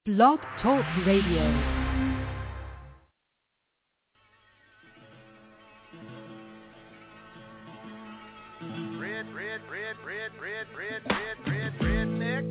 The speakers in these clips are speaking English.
Blog Talk Radio. Redneck.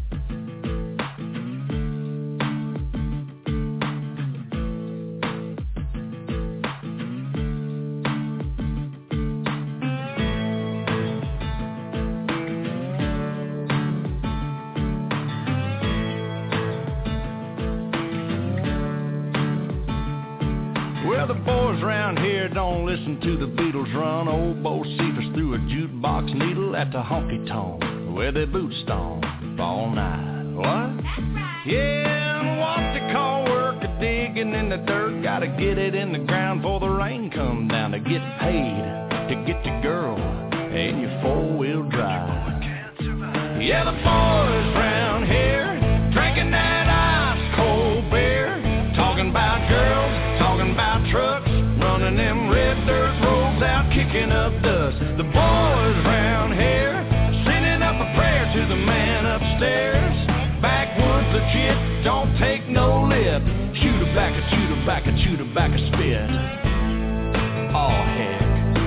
Well, the boys around here don't listen to the Beatles run. Old Bo Cephas threw a jukebox needle at the honky-tonk where they boot stomp all night. What? That's right. Yeah, and what they call work a digging in the dirt. Gotta get it in the ground before the rain come down to get paid to get your girl and your four-wheel drive. Yeah, the boys around here drinking that ice-cold beer, talking about girls, talking about trucks, running them red dirt roads out, kicking up dust. The boys around here sending up a prayer to the man upstairs. Backwoods legit, don't take no lip. Shoot a back, shoot a back, shoot a back, spit. Oh heck.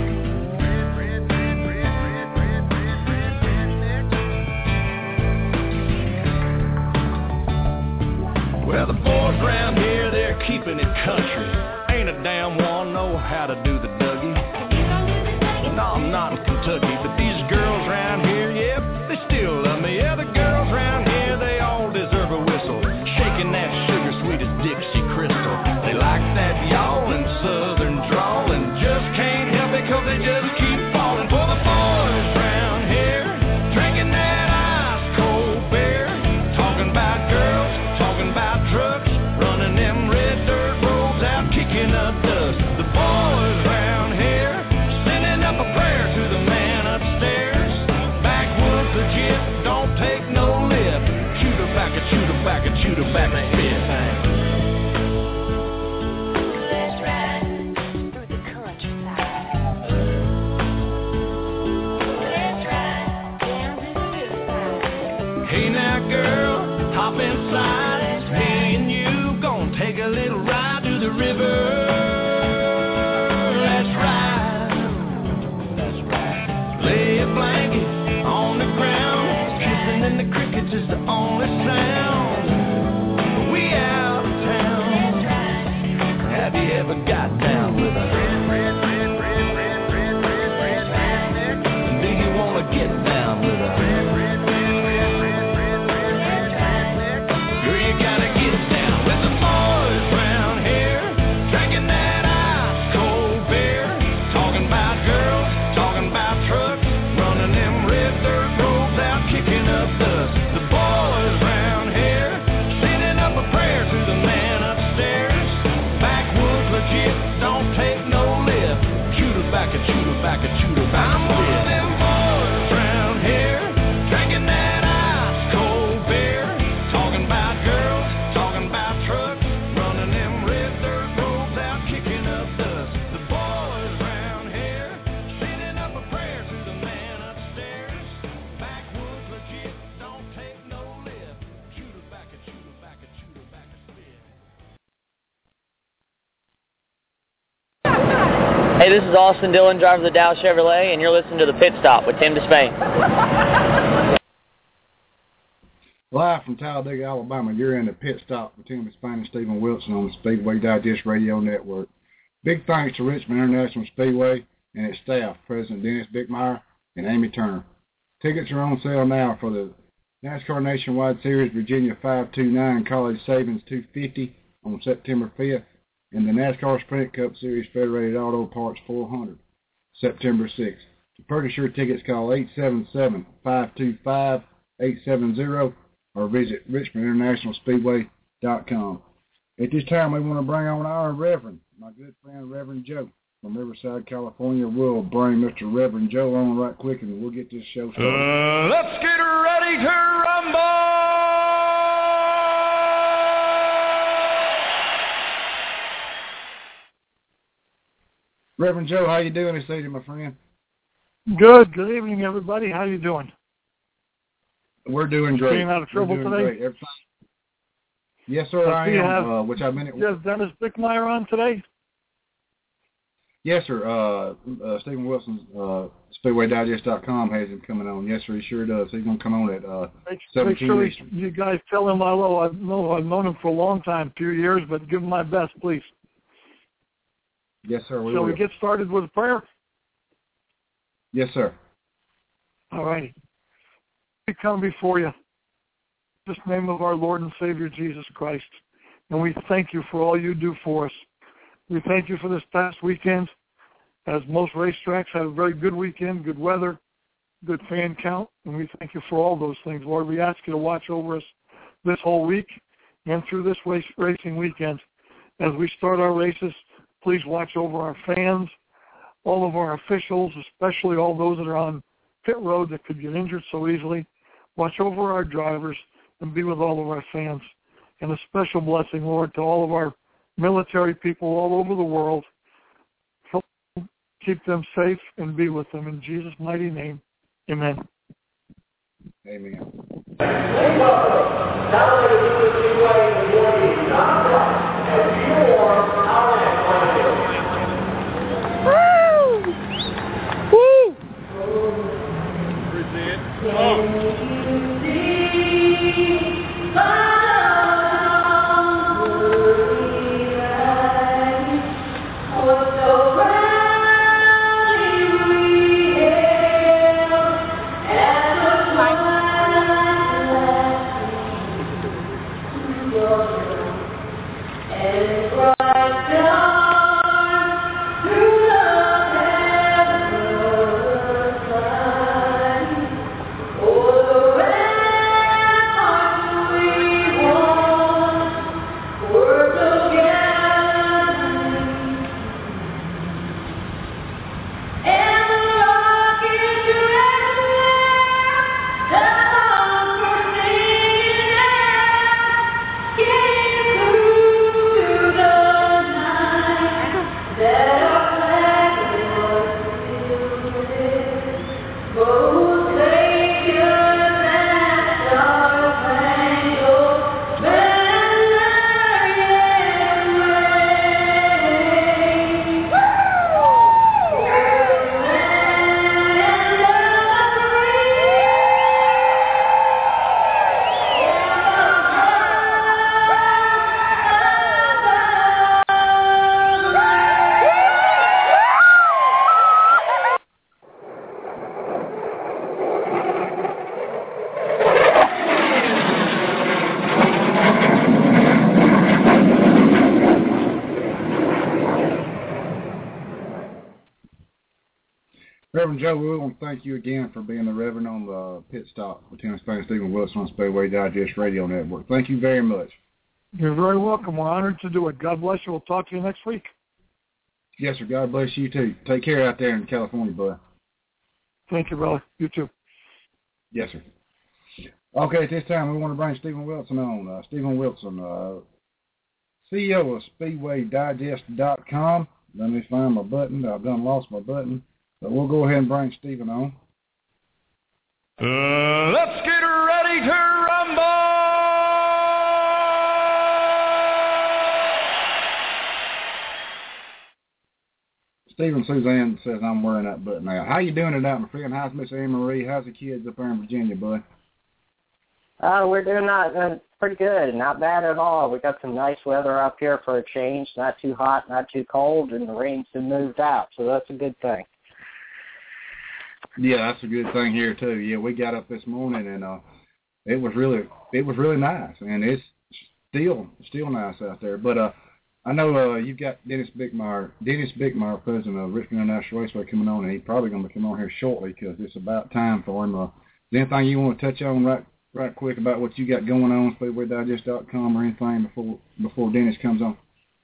Well, the boys around here, they're keeping it country. Ain't a damn one know how to do the Dougie. No, I'm not in Kentucky, but these girls around here, yep, they still love me. Yeah, the girls around here, they all deserve a whistle. Shaking that sugar sweet as Dixie Crystal. They like that yawling southern drawl and just can't help it 'cause they just keep falling for the boys around here, drinking that ice-cold beer, talking about girls, talking about trucks, running them red dirt roads out, kicking up dust. The boys around here sending up a prayer to the man upstairs. Backwoods legit, don't take no lip. Shoot her back, shoot her back, shoot her back, spit. Let's ride through the countryside. Let's ride down to the riverside. Hey now girl, hop inside. It's me and you gonna take a little ride to the river. Let's ride. That's right. Lay a blanket on the ground. Kissing in the crickets is the only sound. We out of town. Let's ride. Have you ever got down with a do you wanna get down with a girl, you gotta get down with the boys round here, drinking that ice-cold beer, talking about girls, talking about trucks, running them red dirt roads out, kicking up dust. The boys round here, sending up a prayer to the man upstairs. Backwoods legit, don't take no lip. Shoot her back and shoot her back and shoot her back. I'm one of them boys round here, drinking that ice-cold beer, talking about girls, talking about trucks, running them red dirt roads out, kicking up dust. The boys round here, sending up a prayer to the man upstairs. Backwoods legit, don't take no lip. Shoot her back and shoot her back and shoot her back and spit. Hey, this is Austin Dillon, driver of the Dow Chevrolet, and you're listening to The Pit Stop with Tim Despain. Live from Talladega, Alabama, you're in The Pit Stop with Tim Despain and Stephen Wilson on the Speedway Digest Radio Network. Big thanks to Richmond International Speedway and its staff, President Dennis Bickmeyer and Amy Turner. Tickets are on sale now for the NASCAR Nationwide Series Virginia 529 College Savings 250 on September 5th, and the NASCAR Sprint Cup Series Federated Auto Parts 400, September 6th. To purchase your tickets, call 877-525-870 or visit RichmondInternationalSpeedway.com. At this time, we want to bring on our Reverend, my good friend Reverend Joe from Riverside, California. We'll bring Mr. Reverend Joe on right quick, and we'll get this show started. Let's get ready to rumble! Reverend Joe, how you doing this evening, my friend? Good. Good evening, everybody. How you doing? We're doing great. Staying out of trouble today? Great. Yes, sir, I am. Which I've been. Yes, Dennis Bickmeyer on today. Yes, sir. Stephen Wilson's SpeedwayDigest.com has him coming on. Yes, sir, he sure does. He's going to come on at 17 Make sure Eastern. you guys tell him hello. I've known him for a long time, a few years, but give him my best, please. Yes, sir. Shall we get started with a prayer? Yes, sir. All righty. We come before you in the name of our Lord and Savior, Jesus Christ, and we thank you for all you do for us. We thank you for this past weekend, as most racetracks had a very good weekend, good weather, good fan count, and we thank you for all those things. Lord, we ask you to watch over us this whole week and through this racing weekend. As we start our races, please watch over our fans, all of our officials, especially all those that are on pit road that could get injured so easily. Watch over our drivers and be with all of our fans. And a special blessing, Lord, to all of our military people all over the world. Help keep them safe and be with them. In Jesus' mighty name, amen. Amen. Reverend Joe, we want to thank you again for being the Reverend on the pit stop with Lieutenant Span Stephen Wilson on Speedway Digest Radio Network. Thank you very much. You're very welcome. We're honored to do it. God bless you. We'll talk to you next week. Yes, sir. God bless you, too. Take care out there in California, bud. Thank you, brother. You too. Yes, sir. Okay, at this time, we want to bring Stephen Wilson on. Stephen Wilson, CEO of SpeedwayDigest.com. Let me find my button. I've done lost my button. But we'll go ahead and bring Stephen on. Let's get ready to rumble! Stephen, Suzanne says I'm wearing that button now. How you doing tonight, my friend? How's Miss Anne Marie? How's the kids up there in Virginia, bud? We're doing pretty good. Not bad at all. We got some nice weather up here for a change. Not too hot, not too cold, and the rain's been moved out, so that's a good thing. Yeah, that's a good thing here too. Yeah, we got up this morning and it was really nice, and it's still nice out there. But I know you've got Dennis Bickmeyer, president of Richmond International Raceway, coming on, and he's probably going to come on here shortly because it's about time for him. Is there anything you want to touch on right quick about what you got going on, SpeedwayDigest.com, or anything before Dennis comes on?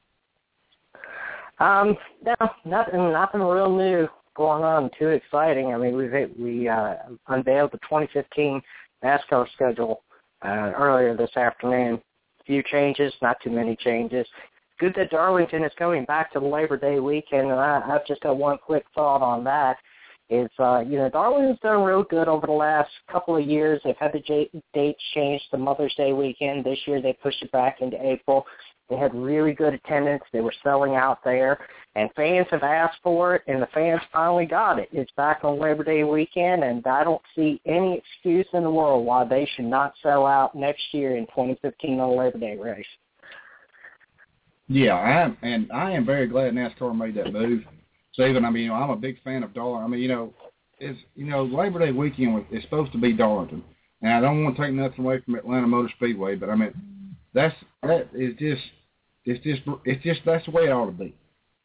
No, nothing real new going on, too exciting. I mean, we unveiled the 2015 NASCAR schedule earlier this afternoon. A few changes, not too many changes. Good that Darlington is coming back to the Labor Day weekend, and I've just got one quick thought on that. is, Darlington's done real good over the last couple of years. They've had the dates changed to Mother's Day weekend. This year they pushed it back into April. They had really good attendance. They were selling out there, and fans have asked for it, and the fans finally got it. It's back on Labor Day weekend, and I don't see any excuse in the world why they should not sell out next year in 2015 on Labor Day race. Yeah, I am very glad NASCAR made that move. Stephen, I mean, I'm a big fan of Darlington. I mean, Labor Day weekend is supposed to be Darlington, and I don't want to take nothing away from Atlanta Motor Speedway, but I mean, that's the way it ought to be.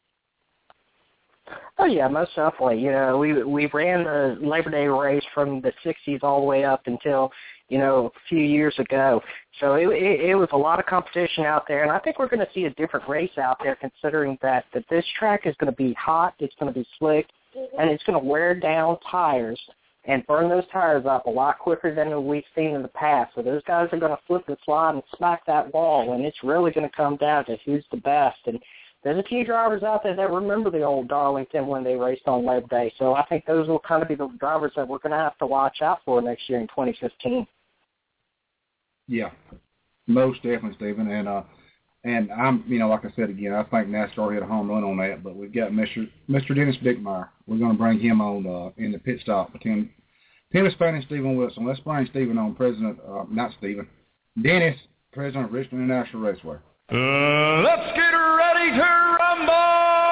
Oh yeah, most definitely. We ran the Labor Day race from the 60s all the way up until a few years ago. So it was a lot of competition out there, and I think we're going to see a different race out there, considering that this track is going to be hot, it's going to be slick, and it's going to wear down tires and burn those tires up a lot quicker than we've seen in the past. So those guys are going to flip the slide and smack that wall, and it's really going to come down to who's the best. And there's a few drivers out there that remember the old Darlington when they raced on Labor Day. So I think those will kind of be the drivers that we're going to have to watch out for next year in 2015. Yeah, most definitely, Stephen. And I'm, like I said again, I think NASCAR hit a home run on that. But we've got Mr. Dennis Bickmeyer. We're going to bring him on in the pit stop with Tim Spain and Stephen Wilson. Let's bring Stephen on, Dennis, president of Richmond International Raceway. Let's get ready to rumble!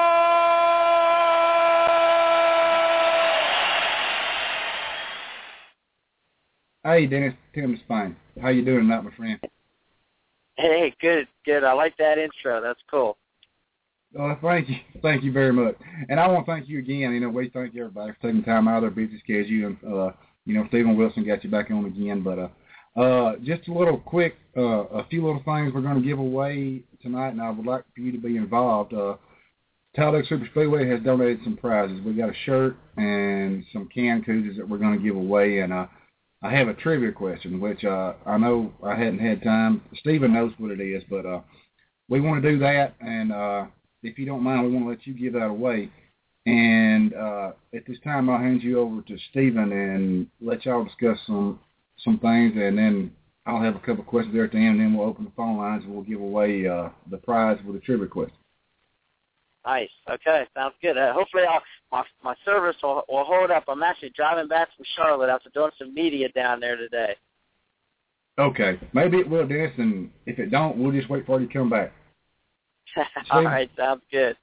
Hey, Dennis, Tim Spain. How you doing tonight, my friend? Hey, good. I like that intro. That's cool. Thank you very much. And I want to thank you again. We thank everybody for taking time out of their busy schedule. And Stephen Wilson got you back on again. But just a little quick, a few little things we're going to give away tonight, and I would like for you to be involved. Talladega Super Speedway has donated some prizes. We got a shirt and some can koozies that we're going to give away, and I have a trivia question, which I know I hadn't had time. Stephen knows what it is, but we want to do that, and if you don't mind, we want to let you give that away. And at this time, I'll hand you over to Stephen and let y'all discuss some things, and then I'll have a couple of questions there at the end, and then we'll open the phone lines, and we'll give away the prize with a trivia question. Nice. Okay, sounds good. Hopefully my service will hold up. I'm actually driving back from Charlotte after doing some media down there today. Okay. Maybe it will, Dennis, and if it don't, we'll just wait for you to come back. All right, sounds good.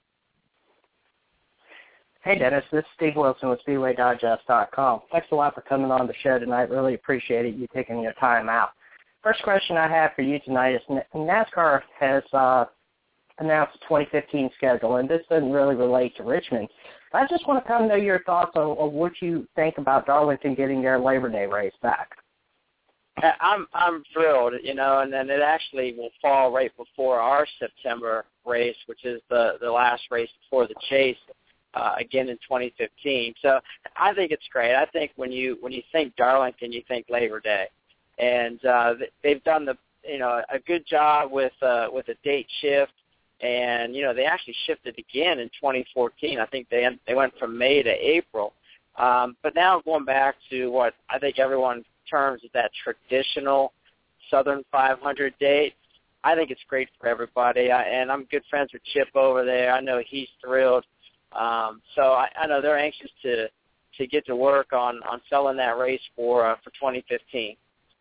Hey, Dennis, this is Steve Wilson with SpeedwayDigest.com. Thanks a lot for coming on the show tonight. Really appreciate it, you taking your time out. First question I have for you tonight is NASCAR has announced the 2015 schedule, and this doesn't really relate to Richmond. I just want to kind of know your thoughts on what you think about Darlington getting their Labor Day race back. I'm thrilled, and then it actually will fall right before our September race, which is the last race before the Chase, again in 2015. So I think it's great. I think when you think Darlington, you think Labor Day, and they've done a good job with a date shift. And, they actually shifted again in 2014. I think they went from May to April. But now going back to what I think everyone terms as that traditional Southern 500 date, I think it's great for everybody. And I'm good friends with Chip over there. I know he's thrilled. So I know they're anxious to get to work on selling that race for 2015.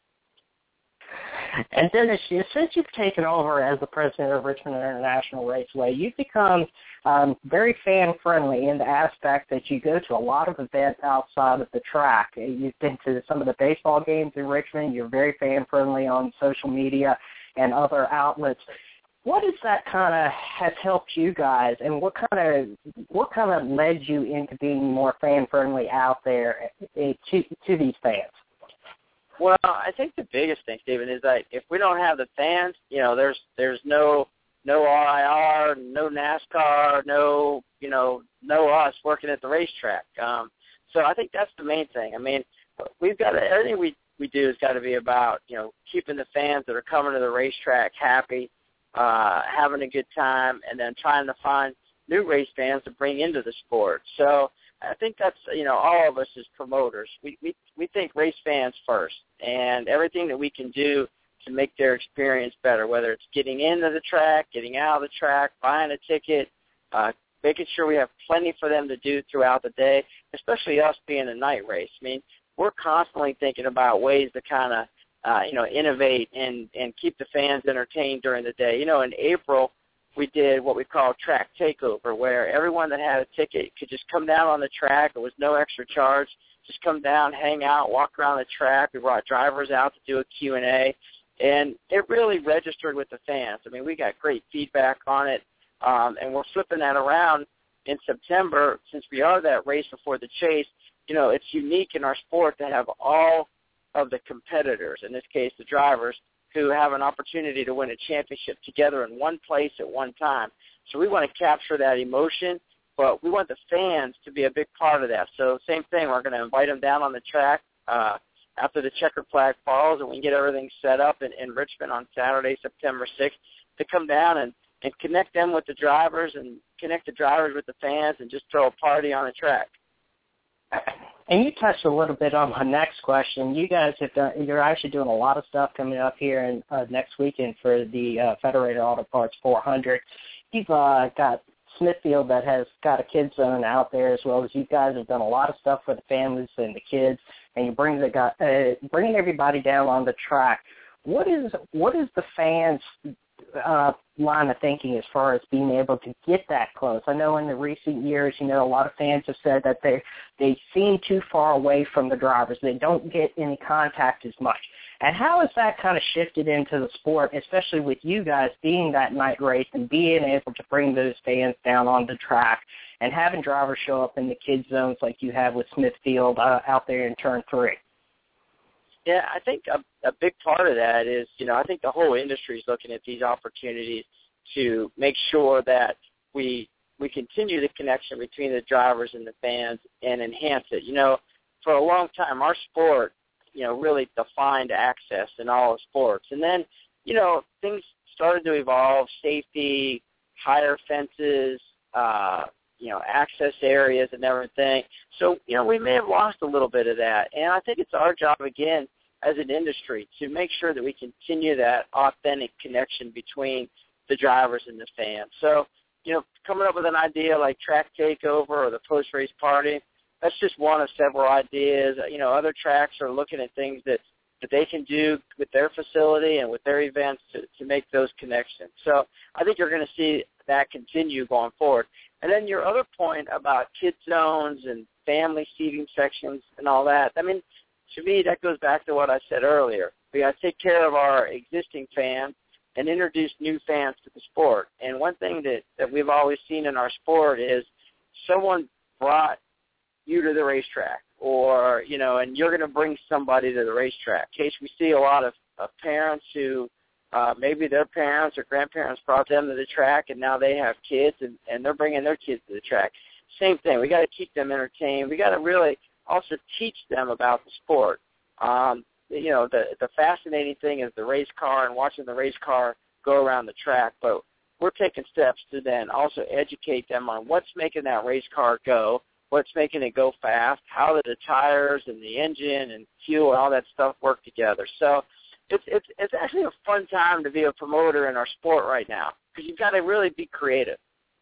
And Dennis, since you've taken over as the president of Richmond International Raceway, you've become very fan-friendly in the aspect that you go to a lot of events outside of the track. You've been to some of the baseball games in Richmond. You're very fan-friendly on social media and other outlets. What is that kind of has helped you guys, and what kind of led you into being more fan-friendly out there to these fans? Well, I think the biggest thing, Stephen, is that if we don't have the fans, there's no RIR, no NASCAR, no us working at the racetrack. So I think that's the main thing. I mean, we've got to, everything we do has got to be about keeping the fans that are coming to the racetrack happy, having a good time, and then trying to find new race fans to bring into the sport. So I think that's, all of us as promoters, we think race fans first, and everything that we can do to make their experience better, whether it's getting into the track, getting out of the track, buying a ticket, making sure we have plenty for them to do throughout the day, especially us being a night race. I mean, we're constantly thinking about ways to kind of, innovate and keep the fans entertained during the day. In April, we did what we call track takeover, where everyone that had a ticket could just come down on the track. There was no extra charge. Just come down, hang out, walk around the track. We brought drivers out to do a Q&A, and it really registered with the fans. I mean, we got great feedback on it, and we're flipping that around in September. Since we are that race before the chase, it's unique in our sport to have all of the competitors, in this case the drivers, who have an opportunity to win a championship together in one place at one time. So we want to capture that emotion, but we want the fans to be a big part of that. So same thing, we're going to invite them down on the track after the checkered flag falls, and we can get everything set up in Richmond on Saturday, September 6th, to come down and connect them with the drivers and connect the drivers with the fans and just throw a party on the track. And you touched a little bit on my next question. You guys you're actually doing a lot of stuff coming up here in next weekend for the Federated Auto Parts 400. You've got Smithfield that has got a kids zone out there, as well as you guys have done a lot of stuff for the families and the kids, and you bring bringing everybody down on the track. What is the fans' line of thinking as far as being able to get that close? I know in the recent years, a lot of fans have said that they seem too far away from the drivers. They don't get any contact as much. And how has that kind of shifted into the sport, especially with you guys being that night race and being able to bring those fans down on the track and having drivers show up in the kids zones like you have with Smithfield out there in Turn 3? Yeah, I think a big part of that is, I think the whole industry is looking at these opportunities to make sure that we continue the connection between the drivers and the fans and enhance it. For a long time, our sport, really defined access in all sports. And then, things started to evolve, safety, higher fences, access areas and everything. So, we may have lost a little bit of that. And I think it's our job, again, as an industry, to make sure that we continue that authentic connection between the drivers and the fans. So, coming up with an idea like track takeover or the post-race party, that's just one of several ideas. Other tracks are looking at things that they can do with their facility and with their events to make those connections. So I think you're going to see that continue going forward. And then your other point about kid zones and family seating sections and all that, I mean, to me, that goes back to what I said earlier. We got to take care of our existing fans and introduce new fans to the sport. And one thing that we've always seen in our sport is someone brought you to the racetrack, or, and you're going to bring somebody to the racetrack. In case we see a lot of parents who maybe their parents or grandparents brought them to the track, and now they have kids, and they're bringing their kids to the track. Same thing. We got to keep them entertained. We got to really also teach them about the sport. The fascinating thing is the race car and watching the race car go around the track, but we're taking steps to then also educate them on what's making that race car go, what's making it go fast, how the tires and the engine and fuel and all that stuff work together. So it's actually a fun time to be a promoter in our sport right now, because you've got to really be creative.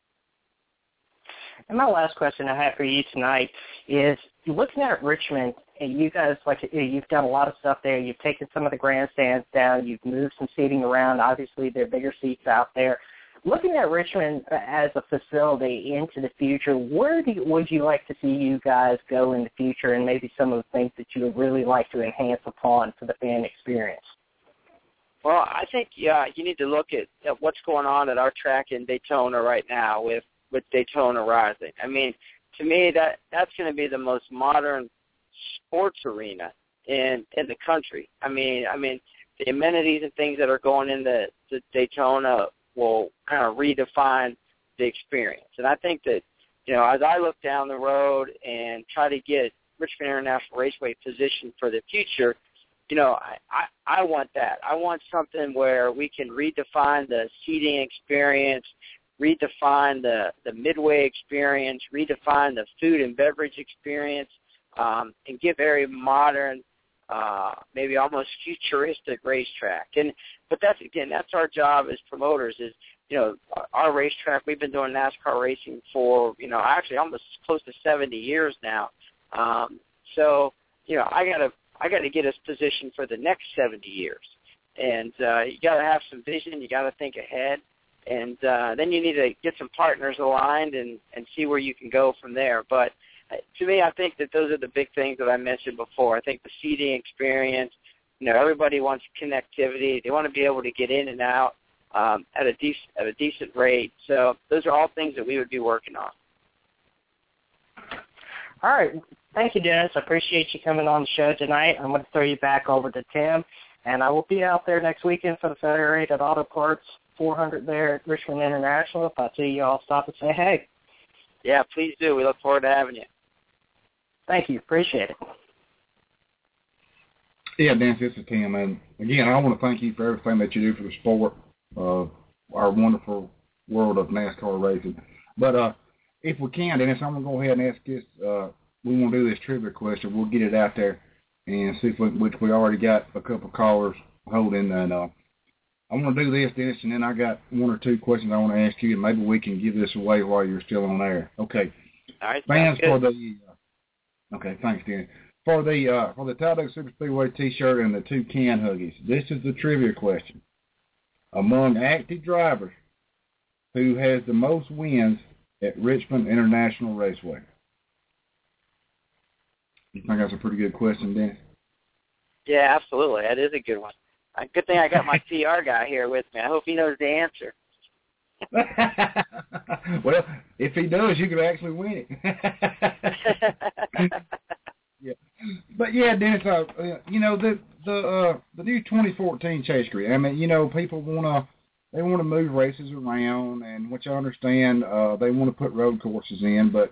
And my last question I have for you tonight is, looking at Richmond, and you guys, you've done a lot of stuff there. You've taken some of the grandstands down. You've moved some seating around. Obviously, there are bigger seats out there. Looking at Richmond as a facility into the future, where would you like to see you guys go in the future, and maybe some of the things that you would really like to enhance upon for the fan experience? Well, I think you need to look at what's going on at our track in Daytona right now with Daytona Rising. I mean, to me, that's going to be the most modern sports arena in the country. I mean, the amenities and things that are going into Daytona will kind of redefine the experience. And I think that, as I look down the road and try to get Richmond International Raceway positioned for the future, I want that. I want something where we can redefine the seating experience, redefine the midway experience, redefine the food and beverage experience, and give very modern, maybe almost futuristic racetrack. But that's our job as promoters is, our racetrack, we've been doing NASCAR racing for, actually almost close to 70 years now. So, I got to get us positioned for the next 70 years. And you got to have some vision. You got to think ahead. And then you need to get some partners aligned and see where you can go from there. But to me, I think that those are the big things that I mentioned before. I think the seating experience, everybody wants connectivity. They want to be able to get in and out at a decent rate. So those are all things that we would be working on. All right. Thank you, Dennis. I appreciate you coming on the show tonight. I'm going to throw you back over to Tim, and I will be out there next weekend for the Federated Auto Parts 400 there at Richmond International. If I see you, I'll stop and say hey. Yeah, please do. We look forward to having you. Thank you. Appreciate it. Yeah, Dennis, this is Tim. And, again, I want to thank you for everything that you do for the sport of our wonderful world of NASCAR racing. But if we can, Dennis, I'm going to go ahead and ask this. We want to do this trivia question. We'll get it out there and see which we already got a couple callers holding. And I want to do this, Dennis, and then I got one or two questions I want to ask you, and maybe we can give this away while you're still on air. Okay. All right. Fans for the okay, thanks, Dennis. For the Talladega Superspeedway T-shirt and the two can huggies, this is the trivia question. Among active drivers, who has the most wins at Richmond International Raceway? You think that's a pretty good question, Dennis? Yeah, absolutely. That is a good one. Good thing I got my PR guy here with me. I hope he knows the answer. Well, if he does, you could actually win it. Yeah, but yeah, Dennis, the new 2014 Chase Grid. I mean, people want to move races around, and which I understand. They want to put road courses in, but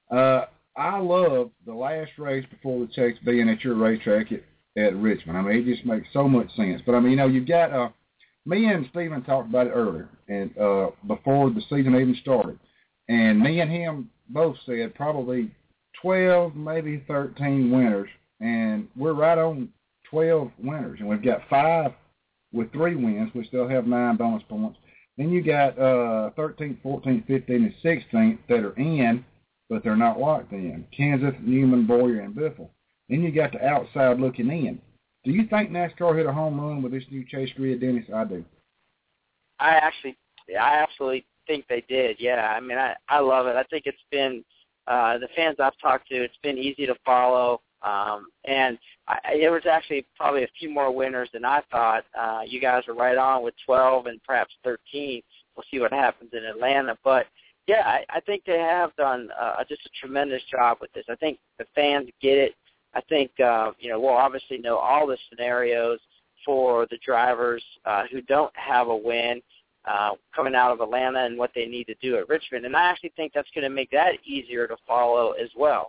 I love the last race before the Chase being at your racetrack at Richmond. I mean, it just makes so much sense. But I mean, you've got me and Stephen talked about it earlier, and before the season even started, and me and him both said probably 12, maybe 13 winners, and we're right on 12 winners, and we've got 5 with 3 wins, which they'll have 9 bonus points. Then you got 13th, 14th, 15th, and 16th that are in, but they're not locked in. Kansas, Newman, Boyer, and Biffle. Then you got the outside looking in. Do you think NASCAR hit a home run with this new Chase Grid, Dennis? I do. I absolutely think they did, yeah. I mean, I love it. I think it's been, the fans I've talked to, it's been easy to follow. And there was actually probably a few more winners than I thought. You guys are right on with 12 and perhaps 13. We'll see what happens in Atlanta. But, yeah, I think they have done just a tremendous job with this. I think the fans get it. I think, we'll obviously know all the scenarios for the drivers who don't have a win coming out of Atlanta and what they need to do at Richmond. And I actually think that's going to make that easier to follow as well.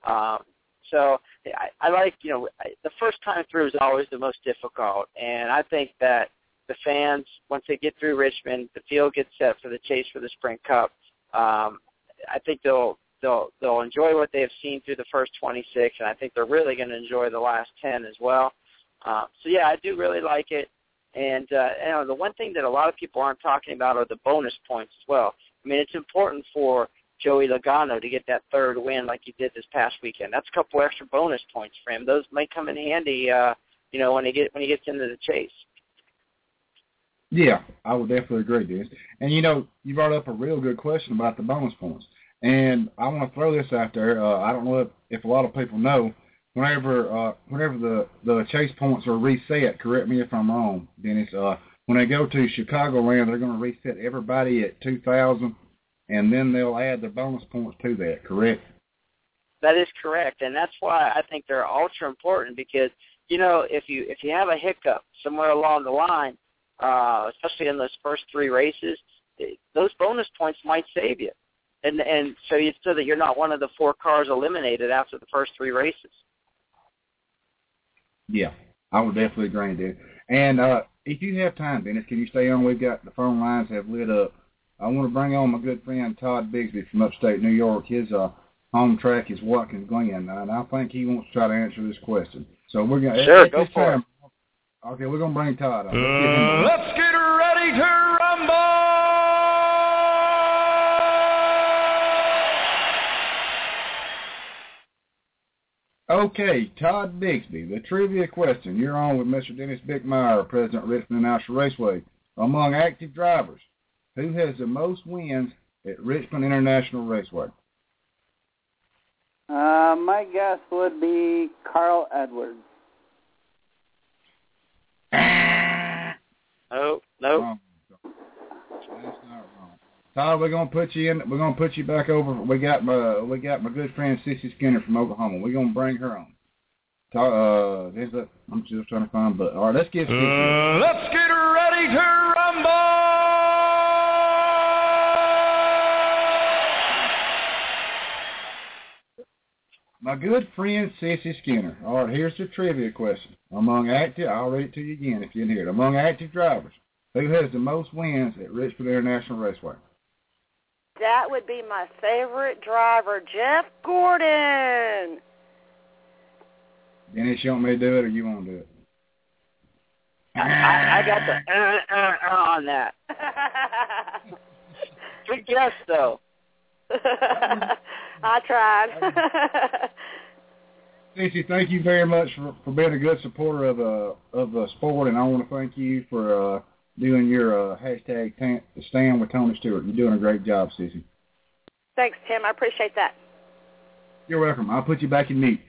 So I like, the first time through is always the most difficult. And I think that the fans, once they get through Richmond, the field gets set for the chase for the Sprint Cup. I think they'll enjoy what they have seen through the first 26, and I think they're really going to enjoy the last 10 as well. So, yeah, I do really like it. And, the one thing that a lot of people aren't talking about are the bonus points as well. I mean, it's important for Joey Logano to get that third win like he did this past weekend. That's a couple extra bonus points for him. Those might come in handy, when he gets into the chase. Yeah, I would definitely agree, Dennis. And, you brought up a real good question about the bonus points. And I want to throw this out there. I don't know if a lot of people know, whenever the chase points are reset, correct me if I'm wrong, Dennis, when they go to Chicagoland, they're going to reset everybody at 2,000, and then they'll add the bonus points to that, correct? That is correct, and that's why I think they're ultra important because, if you have a hiccup somewhere along the line, especially in those first 3 races, those bonus points might save you. And so that you're not one of the 4 cars eliminated after the first 3 races. Yeah, I would definitely agree, dude. And if you have time, Dennis, can you stay on? We've got the phone lines have lit up. I want to bring on my good friend Todd Bigsby from upstate New York. His home track is Watkins Glen, and I think he wants to try to answer this question. So we're going to go for it. Okay, we're going to bring Todd on. Let's get ready to rumble! Okay, Todd Bigsby, the trivia question. You're on with Mr. Dennis Bickmeyer, President of Richmond National Raceway. Among active drivers, who has the most wins at Richmond International Raceway? My guess would be Carl Edwards. Nope. Wrong. That's not wrong. Todd, we're gonna put you in. We're gonna put you back over. We got my good friend Sissy Skinner from Oklahoma. We're gonna bring her on. Todd, I'm just trying to find. But all right, let's get Sissy. Let's get ready to rumble! My good friend Sissy Skinner. All right, here's the trivia question. Among active, I'll read it to you again if you didn't hear it. Among active drivers, who has the most wins at Richmond International Raceway? That would be my favorite driver, Jeff Gordon. Dennis, you want me to do it or you want to do it? I got the on that. Good guess, though. I tried. Stacey, thank you very much for being a good supporter of the sport, and I want to thank you for doing your hashtag Stand with Tony Stewart. You're doing a great job, Stacey. Thanks, Tim. I appreciate that. You're welcome. I'll put you back in mute.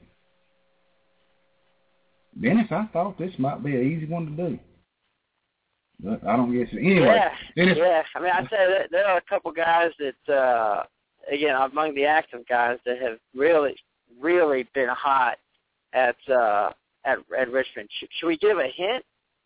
Dennis, I thought this might be an easy one to do, but I don't guess it. Anyway, Dennis, yeah. I mean, I said there are a couple guys that, again, among the active guys that have really, really been hot at Richmond. Should we give a hint?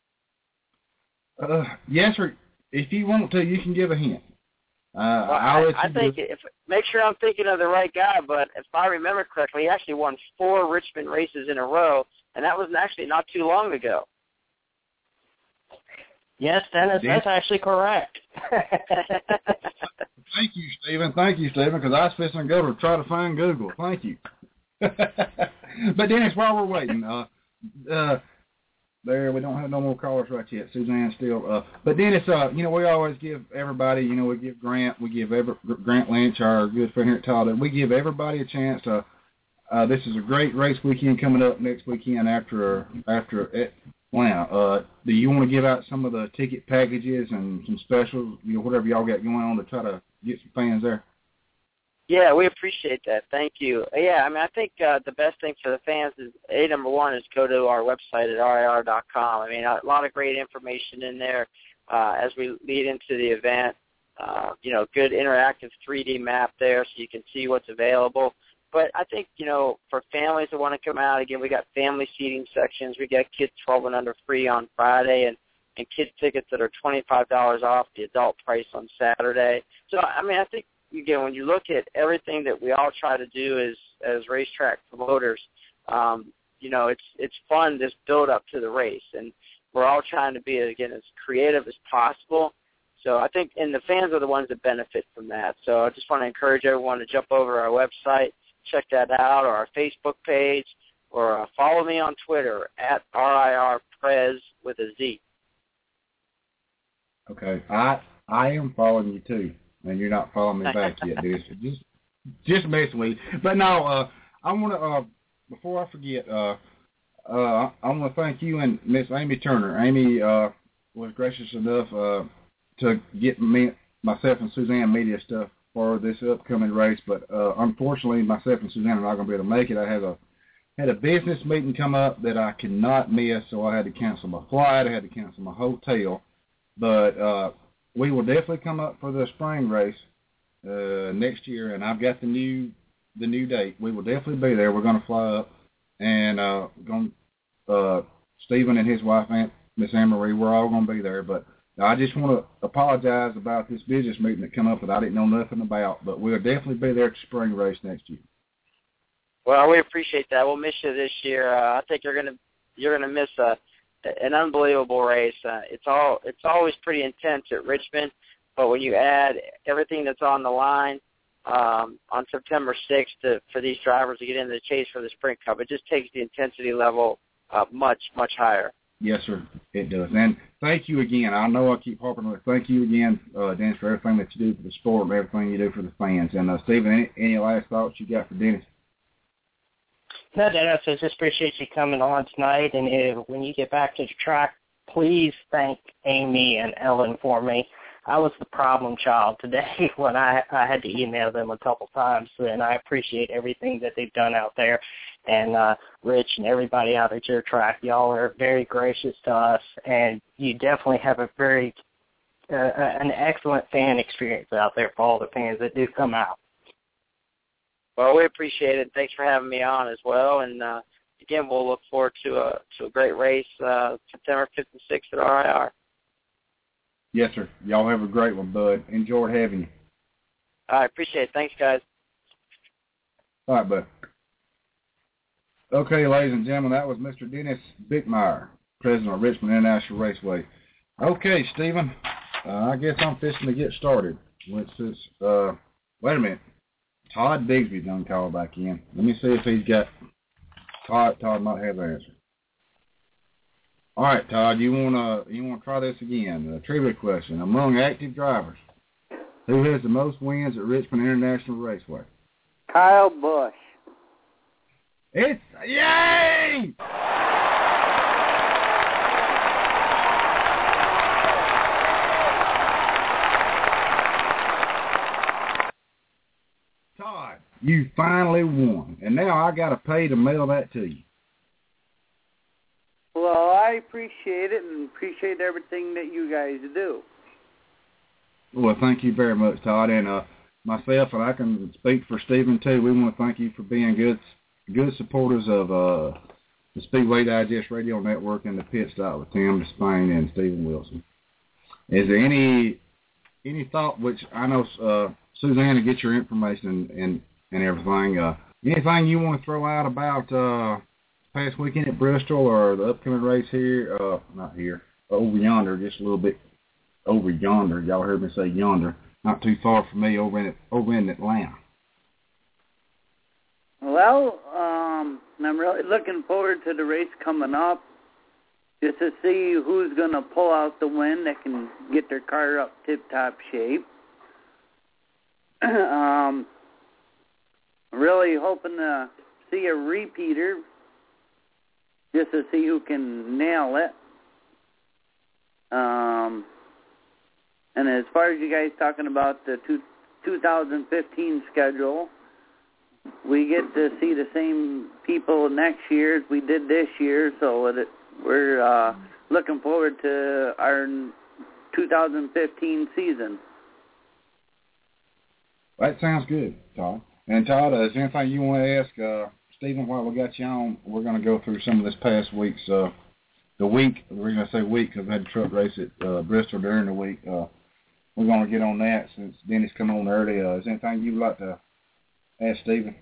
Yes, sir. If you want to, you can give a hint. I think make sure I'm thinking of the right guy, but if I remember correctly, he actually won 4 Richmond races in a row, and that was actually not too long ago. Yes, Dennis, that's actually correct. Thank you, Stephen. Because I was fixing to go to try to find Google. Thank you. But, Dennis, while we're waiting, there, we don't have no more callers right yet. Suzanne still. But, Dennis, we always give everybody, we give Grant, Grant Lynch, our good friend here at Todd, we give everybody a chance to, this is a great race weekend coming up next weekend after Atlanta. Do you want to give out some of the ticket packages and some specials, whatever y'all got going on to try to get some fans there? Yeah, we appreciate that. Thank you. Yeah, I mean, I think the best thing for the fans is, number one, is go to our website at RIR.com. I mean, a lot of great information in there as we lead into the event. Good interactive 3D map there so you can see what's available. But I think, for families that want to come out, again, we got family seating sections. We got kids 12 and under free on Friday and kids tickets that are $25 off the adult price on Saturday. So, I mean, I think, again, when you look at everything that we all try to do as racetrack promoters, it's fun, this build up to the race. And we're all trying to be, again, as creative as possible. So I think, and the fans are the ones that benefit from that. So I just want to encourage everyone to jump over to our website, check that out, or our Facebook page, or follow me on Twitter at RIRPrez with a Z. Okay. I am following you, too, and you're not following me back yet, dude. So just messing with you. But no, I want to, before I forget, I want to thank you and Miss Amy Turner. Amy was gracious enough to get myself and Suzanne media stuff for this upcoming race, but unfortunately, myself and Suzanne are not going to be able to make it. I had a business meeting come up that I could not miss, so I had to cancel my flight. I had to cancel my hotel, but we will definitely come up for the spring race next year, and I've got the new date. We will definitely be there. We're going to fly up, and Stephen and his wife, Aunt Miss Anne-Marie, we're all going to be there, but I just want to apologize about this business meeting that come up that I didn't know nothing about, but we'll definitely be there at the spring race next year. Well, we appreciate that. We'll miss you this year. I think you're gonna miss an unbelievable race. It's always pretty intense at Richmond, But when you add everything that's on the line on September 6th for these drivers to get into the chase for the Sprint Cup, it just takes the intensity level much, much higher. Yes, sir, it does. And thank you again. I know I keep harping on it. Thank you again, Dennis, for everything that you do for the sport and everything you do for the fans. And, Stephen, any last thoughts you got for Dennis? No, Dennis, I just appreciate you coming on tonight. And when you get back to the track, please thank Amy and Ellen for me. I was the problem child today when I had to email them a couple times, and I appreciate everything that they've done out there. And Rich and everybody out at your track, y'all are very gracious to us, and you definitely have a very an excellent fan experience out there for all the fans that do come out. Well, we appreciate it. Thanks for having me on as well. And again, we'll look forward to a great race September 5th and 6th at RIR. Yes, sir. Y'all have a great one, bud. Enjoyed having you. I appreciate it. Thanks, guys. All right, bud. Okay, ladies and gentlemen, that was Mr. Dennis Bickmeyer, president of Richmond International Raceway. Okay, Stephen, I guess I'm fixing to get started. Wait a minute. Todd Bigsby done called back in. Let me see if he's got... Todd might have the answer. All right, Todd, you wanna try this again? A trivia question. Among active drivers, who has the most wins at Richmond International Raceway? Kyle Busch. It's yay! Todd, you finally won, and now I got to pay to mail that to you. Well, I appreciate it and appreciate everything that you guys do. Well, thank you very much, Todd. And myself, and I can speak for Stephen, too, we want to thank you for being good supporters of the Speedway Digest Radio Network and the Pit Stop with Tim Despayne and Stephen Wilson. Is there any thought, which I know Suzanne will get your information and everything, anything you want to throw out about past weekend at Bristol or the upcoming race here, not here, over yonder, just a little bit over yonder. Y'all heard me say yonder, not too far from me, over in Atlanta. Well, I'm really looking forward to the race coming up, just to see who's going to pull out the win that can get their car up tip-top shape. Really hoping to see a repeater, just to see who can nail it. And as far as you guys talking about the 2015 schedule, we get to see the same people next year as we did this year, so we're looking forward to our 2015 season. That sounds good, Todd. And Todd, is there anything you want to ask Stephen while we got you on? We're going to go through some of this past week's, the week, we're going to say week because we had a truck race at Bristol during the week. We're going to get on that since Dennis come on early. Is there anything you'd like to ask Stephen?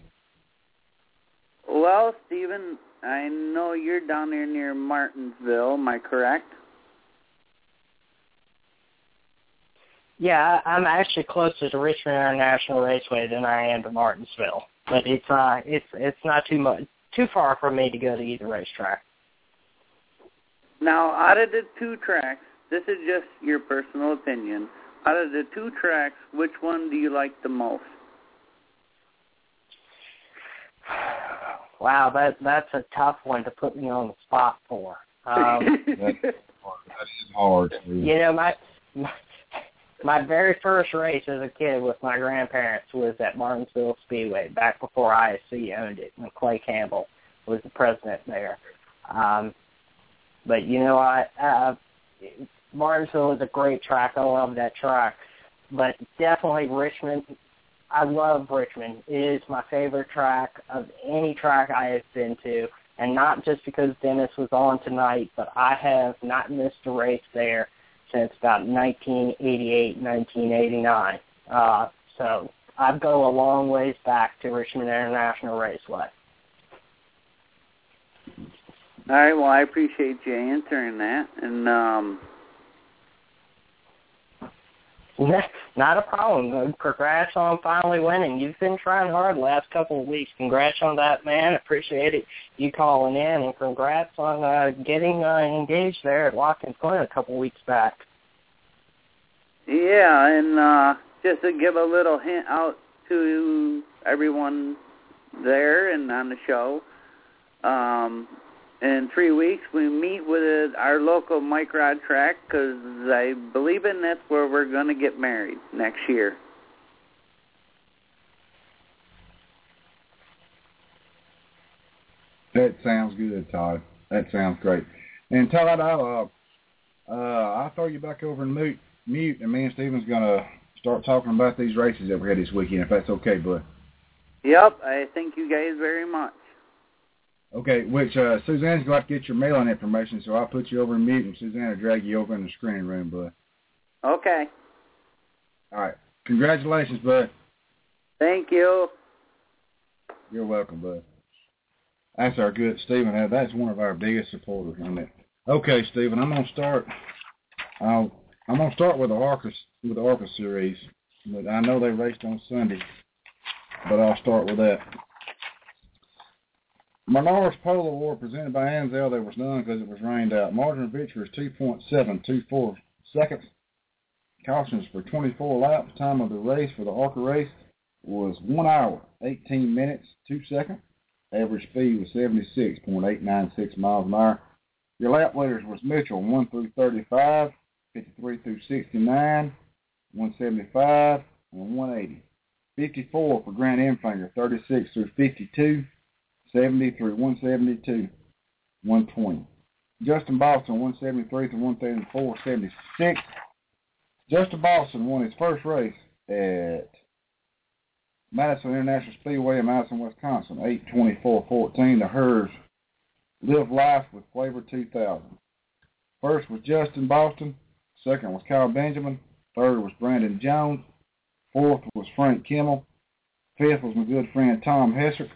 Well, Stephen, I know you're down there near Martinsville. Am I correct? Yeah, I'm actually closer to Richmond International Raceway than I am to Martinsville, but it's not too far from me to go to either racetrack. Now, out of the two tracks, this is just your personal opinion. Out of the two tracks, which one do you like the most? Wow, that's a tough one to put me on the spot for. That is hard. You know, my very first race as a kid with my grandparents was at Martinsville Speedway back before ISC owned it, and Clay Campbell was the president there. But you know, Martinsville is a great track. I love that track. But definitely Richmond. I love Richmond. It is my favorite track of any track I have been to, and not just because Dennis was on tonight, but I have not missed a race there since about 1988, 1989. So I go a long ways back to Richmond International Raceway. All right, well, I appreciate you answering that. And Not a problem. Congrats on finally winning. You've been trying hard the last couple of weeks. Congrats on that, man. Appreciate it, you calling in, and congrats on getting engaged there at Watkins Glen a couple of weeks back. Yeah, and just to give a little hint out to everyone there and on the show, in 3 weeks we meet with our local Mike Rod track, because I believe that's where we're going to get married next year. That sounds good, Todd. That sounds great. And Todd, I'll throw you back over in mute, and me and Stephen's going to start talking about these races that we had this weekend, if that's okay, bud. Yep, I thank you guys very much. Okay, which Suzanne's going to get your mailing information, so I'll put you over in mute, and Suzanne will drag you over in the screening room, bud. Okay. All right. Congratulations, bud. Thank you. You're welcome, bud. That's our good Stephen. That's one of our biggest supporters on it. Okay, Stephen, I'm going to start. I'm going to start with the ARCA series. But I know they raced on Sunday, but I'll start with that. Menards Polo Award presented by Ansel. There was none because it was rained out. Margin of victory is 2.724 seconds. Cautions for 24 laps. Time of the race for the ARCA race was 1 hour, 18 minutes, 2 seconds. Average speed was 76.896 miles an hour. Your lap leaders was Mitchell, 1 through 35, 53 through 69, 175, and 180. 54 for Grant Enfinger, 36 through 52, 70 through 172, 120. Justin Boston, 173 through 134, 76. Justin Boston won his first race at Madison International Speedway in Madison, Wisconsin, 8:24.14. The Hers Live Life with Flavor 2000. First was Justin Boston. Second was Kyle Benjamin. Third was Brandon Jones. Fourth was Frank Kimmel. Fifth was my good friend Tom Hessert.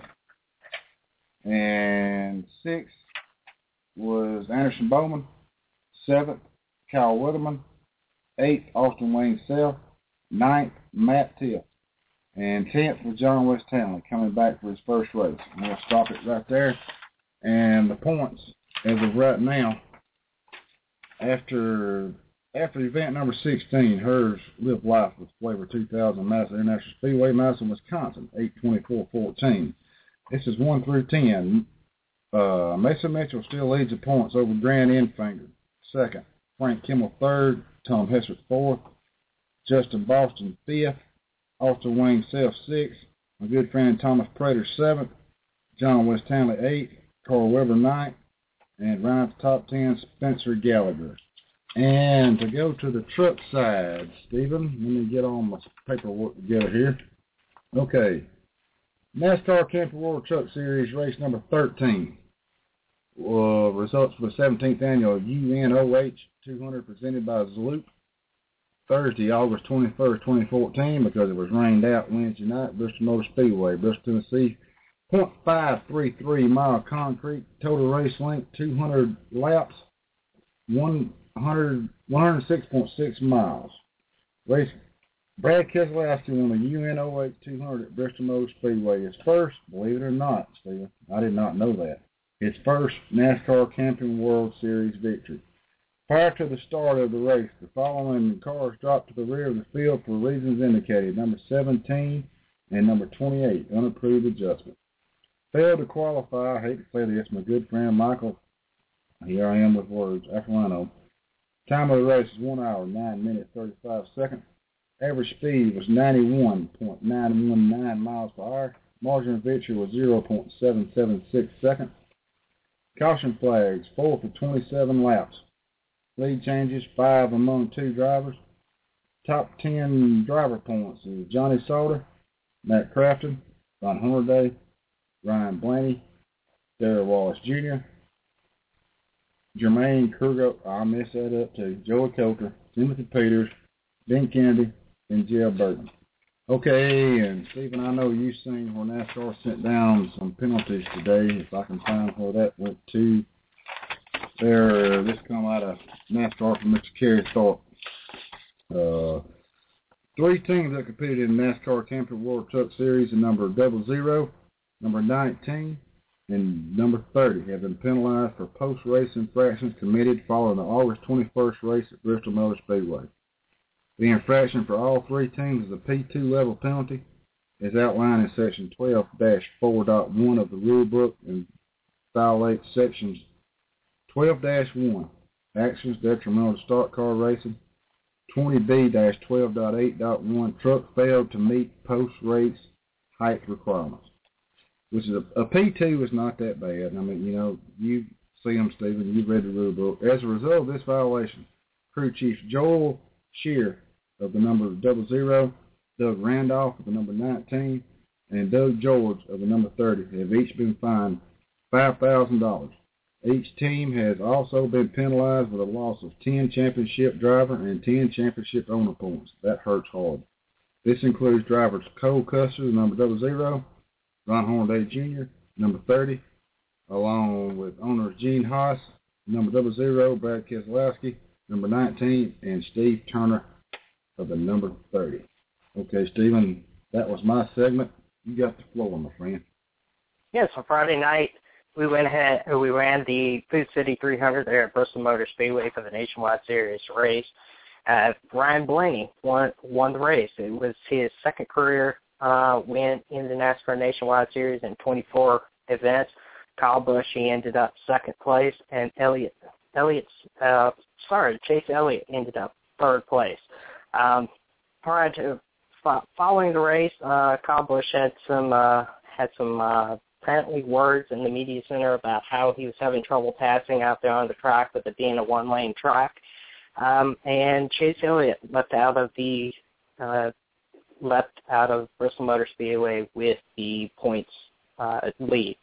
And sixth was Anderson Bowman. Seventh, Kyle Weatherman. Eighth, Austin Wayne Self. Ninth, Matt Tip. And 10th was John West Townley coming back for his first race. And we'll stop it right there. And the points, as of right now, after event number 16, Hers Live Life with Flavor 2000, Madison International Speedway, Madison, Wisconsin, 8:24.14. This is 1 through 10. Mason Mitchell still leads the points over Grant Enfinger, second. Frank Kimmel, third. Tom Hessert, fourth. Justin Boston, fifth. Austin Wayne Self, sixth. My good friend Thomas Prater, seventh. John West Townley, eighth. Carl Weber, ninth. And Ryan's top 10, Spencer Gallagher. And to go to the truck side, Stephen, let me get all my paperwork together here. Okay. NASCAR Camping World Truck Series, race number 13. Results for the 17th annual UNOH 200 presented by Zloop. Thursday, August 21st, 2014, because it was rained out Wednesday night, Bristol Motor Speedway, Bristol, Tennessee. 0.533 mile concrete, total race length 200 laps, 106.6 miles. Race Brad Keselowski won the UNOH 200 at Bristol Motor Speedway. His first, believe it or not, Stephen, I did not know that, his first NASCAR Camping World Series victory. Prior to the start of the race, the following cars dropped to the rear of the field for reasons indicated. Number 17 and number 28, unapproved adjustment. Failed to qualify, I hate to say this, my good friend Michael, here I am with words, Afrano. Time of the race is 1 hour, 9 minutes, 35 seconds. Average speed was 91.919 miles per hour. Margin of victory was 0.776 seconds. Caution flags, 4 for 27 laps. Lead changes, 5 among 2 drivers. Top 10 driver points is Johnny Sauter, Matt Crafton, Ron Hunterday, Ryan Blaney, Darrell Wallace Jr., Jermaine Kruger, I messed that up too, Joey Coker, Timothy Peters, Ben Kennedy, and Jill Burton. Okay, and Stephen, I know you've seen where NASCAR sent down some penalties today. If I can find where that went to. This come out of NASCAR from Mr. Kerry Thorpe. Three teams that competed in the NASCAR Camping World Truck Series, the number 00, number 19, and number 30 have been penalized for post-race infractions committed following the August 21st race at Bristol Motor Speedway. The infraction for all three teams is a P2 level penalty, as outlined in Section 12-4.1 of the rule book, and violates Sections 12-1, actions detrimental to stock car racing, 20B-12.8.1, truck failed to meet post-race height requirements, which is a P2 is not that bad. I mean, you know, you see them, Stephen, you've read the rule book. As a result of this violation, crew chief Joel Shear of the number 00, Doug Randolph of the number 19, and Doug George of the number 30 have each been fined $5,000. Each team has also been penalized with a loss of 10 championship driver and 10 championship owner points. That hurts hard. This includes drivers Cole Custer, number 00, Ron Hornaday Jr., number 30, along with owners Gene Haas, number 00, Brad Keselowski, number 19, and Steve Turner of the number 30. Okay, Stephen, that was my segment. You got the floor, my friend. Yes, on Friday night, we went ahead. We ran the Food City 300 there at Bristol Motor Speedway for the Nationwide Series race. Ryan Blaney won the race. It was his second career win in the NASCAR Nationwide Series in 24 events. Kyle Busch, he ended up second place, and Chase Elliott ended up third place. Following the race, Kyle Busch had some apparently words in the media center about how he was having trouble passing out there on the track with it being a one-lane track. And Chase Elliott left out of Bristol Motor Speedway with the points lead.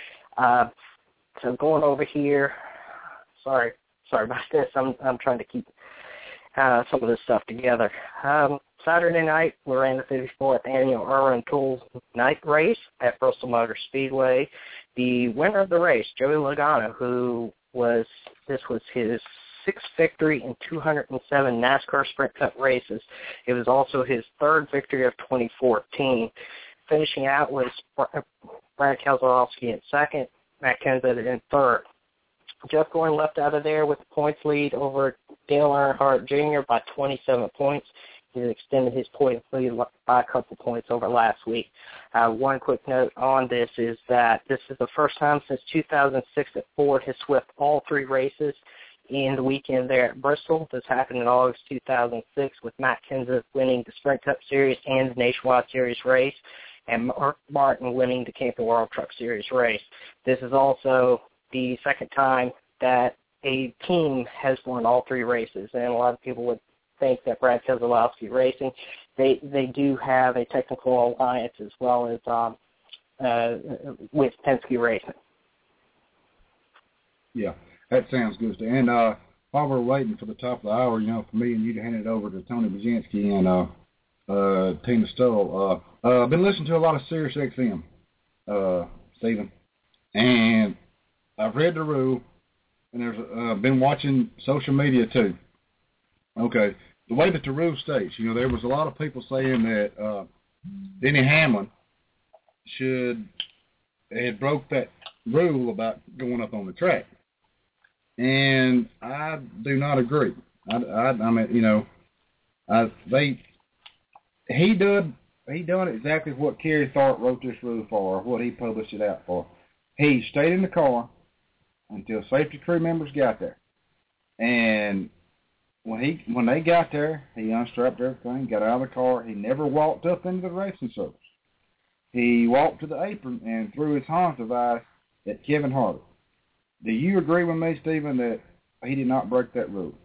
So going over here, sorry about this. I'm trying to keep some of this stuff together. Saturday night, we ran the 54th Annual Irwin Tools Night Race at Bristol Motor Speedway. The winner of the race, Joey Logano, this was his sixth victory in 207 NASCAR Sprint Cup races. It was also his third victory of 2014. Finishing out was Brad Keselowski in second, Matt Kenseth in third. Jeff Gordon left out of there with the points lead over Dale Earnhardt Jr. by 27 points. He extended his point lead by a couple points over last week. One quick note on this is that this is the first time since 2006 that Ford has swept all three races in the weekend there at Bristol. This happened in August 2006 with Matt Kenseth winning the Sprint Cup Series and the Nationwide Series race, and Mark Martin winning the Camping World Truck Series race. This is also the second time that a team has won all three races, and a lot of people would think that Brad Keselowski Racing, they do have a technical alliance as well as with Penske Racing. Yeah, that sounds good. And while we're waiting for the top of the hour, for me and you to hand it over to Tony Bazinski and Tina Stoll, I've been listening to a lot of Sirius XM, Stephen, and I've read the rule, and there's been watching social media too. Okay, the way that the rule states, there was a lot of people saying that Denny Hamlin had broke that rule about going up on the track, and I do not agree. He done exactly what Kerry Tharp wrote this rule for, or what he published it out for. He stayed in the car until safety crew members got there, and when they got there, he unstrapped everything, got out of the car. He never walked up into the racing circles. He walked to the apron and threw his Honda device at Kevin Harvick. Do you agree with me, Stephen, that he did not break that rule?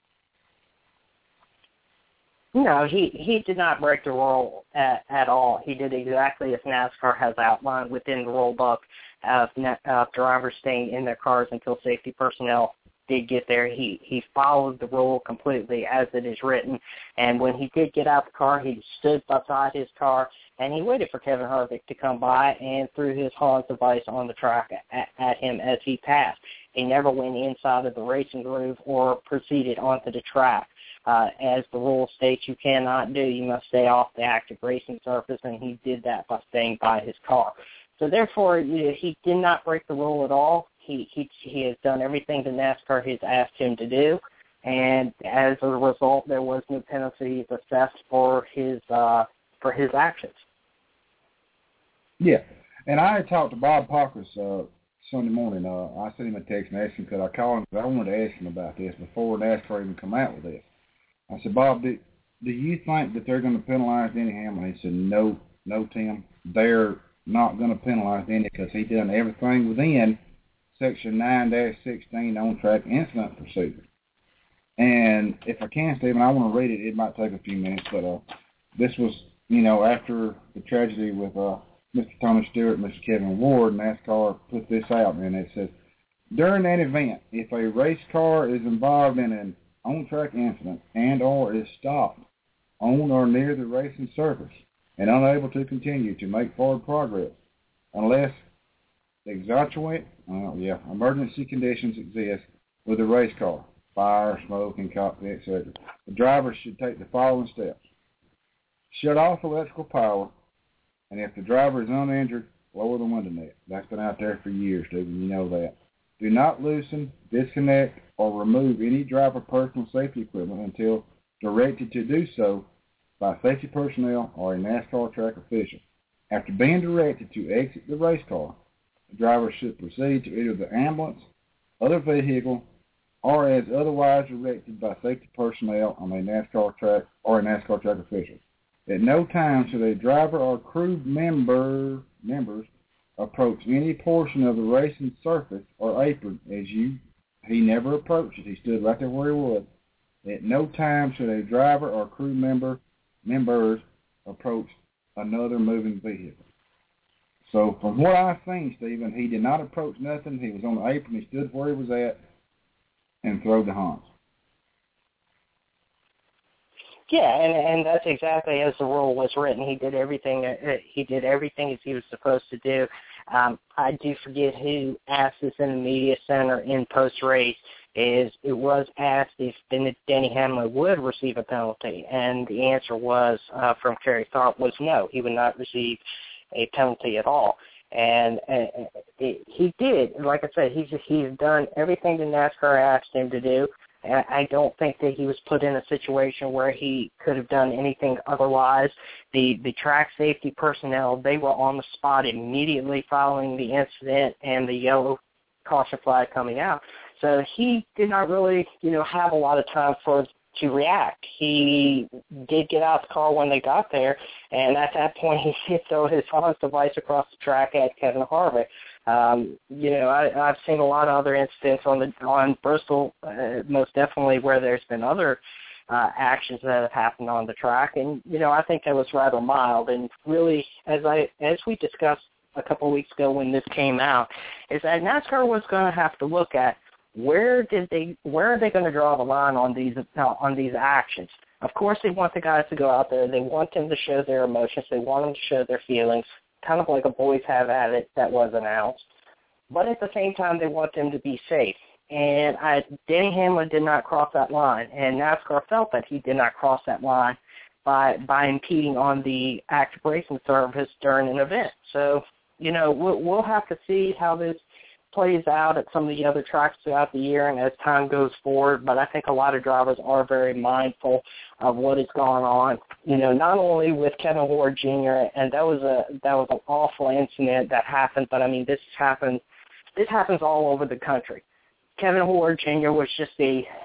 No, he did not break the rule at all. He did exactly as NASCAR has outlined within the rule book of drivers staying in their cars until safety personnel did get there. He followed the rule completely as it is written, and when he did get out the car, he stood beside his car, and he waited for Kevin Harvick to come by and threw his Honda device on the track at him as he passed. He never went inside of the racing groove or proceeded onto the track. as the rule states you cannot do. You must stay off the active racing surface, and he did that by staying by his car. So therefore, he did not break the rule at all. He has done everything the NASCAR has asked him to do, and as a result, there was no penalties assessed for his actions. Yeah, and I had talked to Bob Parkers Sunday morning. I sent him a text and asked him, could I call him? Because I wanted to ask him about this before NASCAR even come out with this. I said, Bob, do you think that they're going to penalize Denny Hamlin? He said, no, Tim. They're not going to penalize Denny because he done everything within Section 9-16 on-track incident procedure. And if I can, Stephen, I want to read it. It might take a few minutes, but this was, after the tragedy with Mr. Tony Stewart and Mr. Kevin Ward, NASCAR put this out, and it says, during that event, if a race car is involved in an on-track incident and or is stopped on or near the racing surface and unable to continue to make forward progress unless exigent emergency conditions exist with the race car, fire, smoke, and cockpit, etc., the driver should take the following steps. Shut off electrical power, and if the driver is uninjured, lower the window net. That's been out there for years, Stephen. You know that. Do not loosen, disconnect, or remove any driver personal safety equipment until directed to do so by safety personnel or a NASCAR track official. After being directed to exit the race car, the driver should proceed to either the ambulance, other vehicle, or as otherwise directed by safety personnel on a NASCAR track or a NASCAR track official. At no time should a driver or crew members approach any portion of the racing surface or apron he never approached it. He stood right there where he was. At no time should a driver or crew members approach another moving vehicle. So from what I've seen, Stephen, he did not approach nothing. He was on the apron. He stood where he was at and throwed the horns. Yeah, and that's exactly as the rule was written. He did everything. He did everything as he was supposed to do. I do forget who asked this in the media center in post-race. It was asked if Denny Hamlin would receive a penalty, and the answer was from Kerry Tharp was no. He would not receive a penalty at all. And he did. Like I said, he's done everything the NASCAR asked him to do. I don't think that he was put in a situation where he could have done anything otherwise. The track safety personnel, they were on the spot immediately following the incident and the yellow caution flag coming out. So he did not really, have a lot of time to react. He did get out the car when they got there, and at that point he did throw his Hans device across the track at Kevin Harvick. I've seen a lot of other incidents on Bristol, most definitely, where there's been other actions that have happened on the track, and I think that was rather mild. And really, as we discussed a couple of weeks ago when this came out, is that NASCAR was going to have to look at where are they going to draw the line on these actions. Of course, they want the guys to go out there. They want them to show their emotions. They want them to show their feelings, kind of like a boys have at it that was announced. But at the same time, they want them to be safe. And Denny Hamlin did not cross that line, and NASCAR felt that he did not cross that line by impeding on the active racing service during an event. So, we'll have to see how this plays out at some of the other tracks throughout the year and as time goes forward, but I think a lot of drivers are very mindful of what is going on. Not only with Kevin Ward Jr., and that was an awful incident that happened, but I mean this happens all over the country. Kevin Ward Jr. was just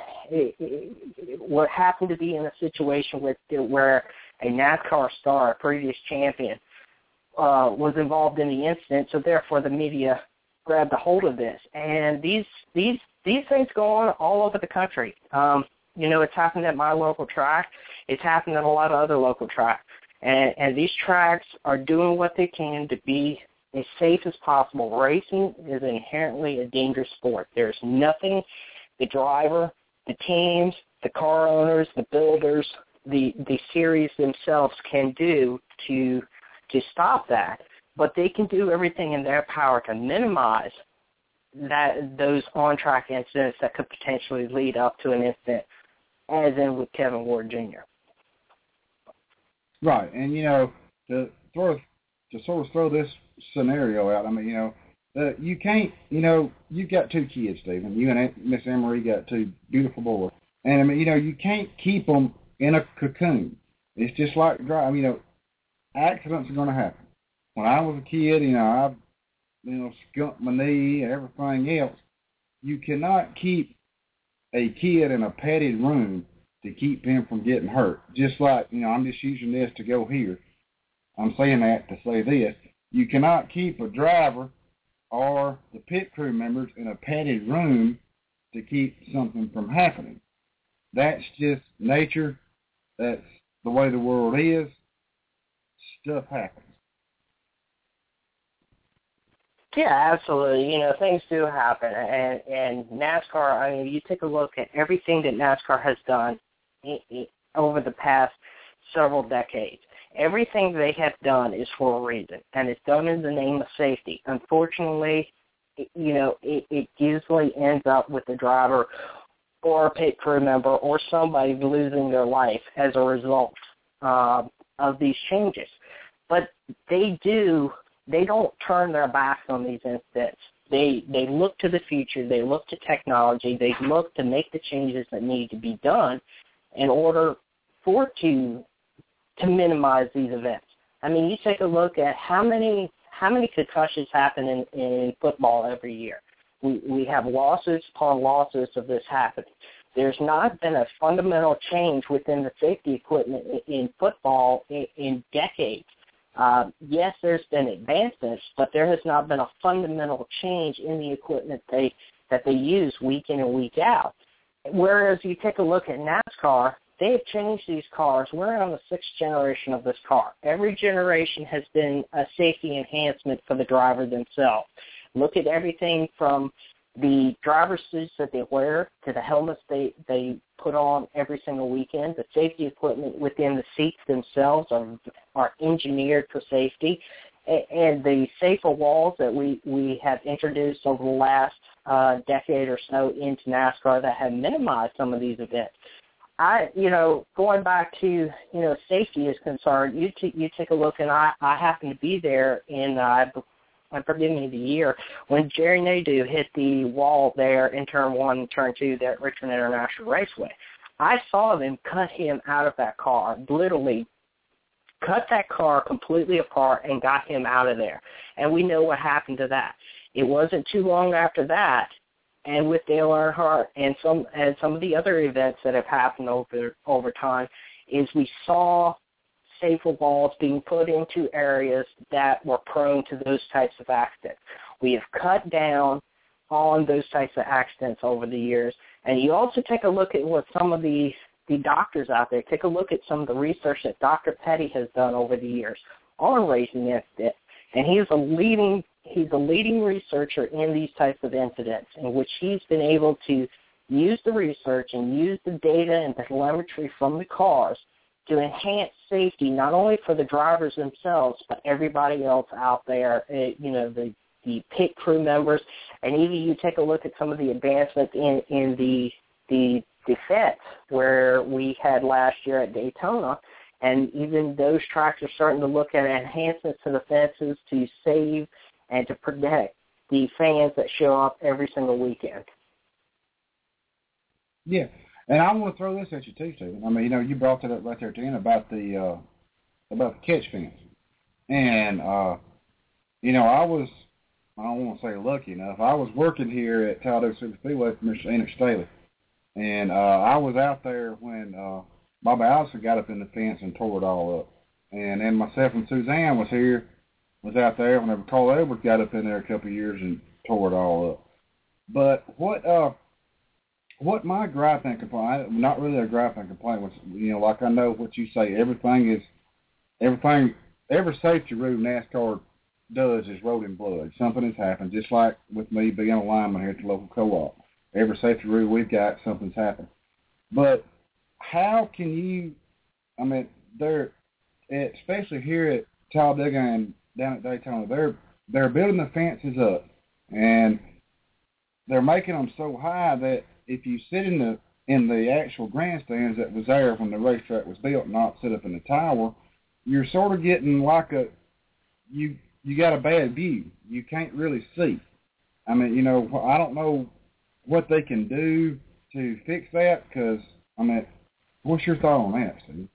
what happened to be in a situation where a NASCAR star, a previous champion, was involved in the incident, so therefore the media grabbed a hold of this. And these things go on all over the country. It's happened at my local track. It's happened at a lot of other local tracks. And these tracks are doing what they can to be as safe as possible. Racing is inherently a dangerous sport. There's nothing the driver, the teams, the car owners, the builders, the series themselves can do to stop that. But they can do everything in their power to minimize those on-track incidents that could potentially lead up to an incident as in with Kevin Ward Jr. Right, and to sort of throw this scenario out. I mean, you can't. You've got two kids, Stephen. You and Miss Emery got two beautiful boys, and I mean, you can't keep them in a cocoon. It's just like driving. Accidents are going to happen. When I was a kid, I skunked my knee and everything else. You cannot keep a kid in a padded room to keep him from getting hurt. Just like, I'm just using this to go here. I'm saying that to say this. You cannot keep a driver or the pit crew members in a padded room to keep something from happening. That's just nature. That's the way the world is. Stuff happens. Yeah, absolutely. Things do happen, and NASCAR. I mean, you take a look at everything that NASCAR has done over the past several decades. Everything they have done is for a reason, and it's done in the name of safety. Unfortunately, it usually ends up with the driver or a pit crew member or somebody losing their life as a result of these changes. But they don't turn their backs on these incidents. They look to the future. They look to technology. They look to make the changes that need to be done in order to minimize these events. I mean, you take a look at how many concussions happen in football every year. We have lawsuits upon lawsuits of this happening. There's not been a fundamental change within the safety equipment in football in decades. Yes, there's been advancements, but there has not been a fundamental change in the equipment that they use week in and week out. Whereas you take a look at NASCAR, they have changed these cars. We're on the 6th generation of this car. Every generation has been a safety enhancement for the driver themselves. Look at everything from the driver suits that they wear to the helmets they put on every single weekend. The safety equipment within the seats themselves are engineered for safety. And the safer walls that we have introduced over the last decade or so into NASCAR that have minimized some of these events. Going back to, safety is concerned, you take a look, and I happen to be there in, forgive me, the year when Jerry Nadeau hit the wall there in Turn 1 and Turn 2 there at Richmond International Raceway. I saw them cut him out of that car, literally cut that car completely apart and got him out of there. And we know what happened to that. It wasn't too long after that, and with Dale Earnhardt and some of the other events that have happened over time, is we saw safer walls being put into areas that were prone to those types of accidents. We have cut down on those types of accidents over the years. And you also take a look at what some of the doctors out there, take a look at some of the research that Dr. Petty has done over the years on racing incidents. And he's a leading researcher in these types of incidents, in which he's been able to use the research and use the data and the telemetry from the cars to enhance safety, not only for the drivers themselves, but everybody else out there, the pit crew members. And even you take a look at some of the advancements in the defense where we had last year at Daytona, and even those tracks are starting to look at enhancements to the fences to save and to protect the fans that show up every single weekend. Yeah. And I want to throw this at you too, Stephen. I mean, you brought that up right there at the end about the catch fence. And, I don't want to say lucky enough. I was working here at Talladega Superspeedway for Mr. Enoch Staley. And I was out there when Bobby Allison got up in the fence and tore it all up. And then myself and Suzanne was out there whenever Carl Edwards got up in there a couple of years and tore it all up. But what my gripe and complaint, not really a gripe and complaint, was, like I know what you say, every safety rule NASCAR does is rolled in blood. Something has happened, just like with me being a lineman here at the local co-op. Every safety rule we've got, something's happened. But how can you, especially here at Talladega and down at Daytona, they're building the fences up, and they're making them so high that if you sit in in the actual grandstands that was there when the racetrack was built, not set up in the tower, you're sort of getting like you got a bad view. You can't really see. I mean, you know, I don't know what they can do to fix that, because, I mean, what's your thought on that, Steve?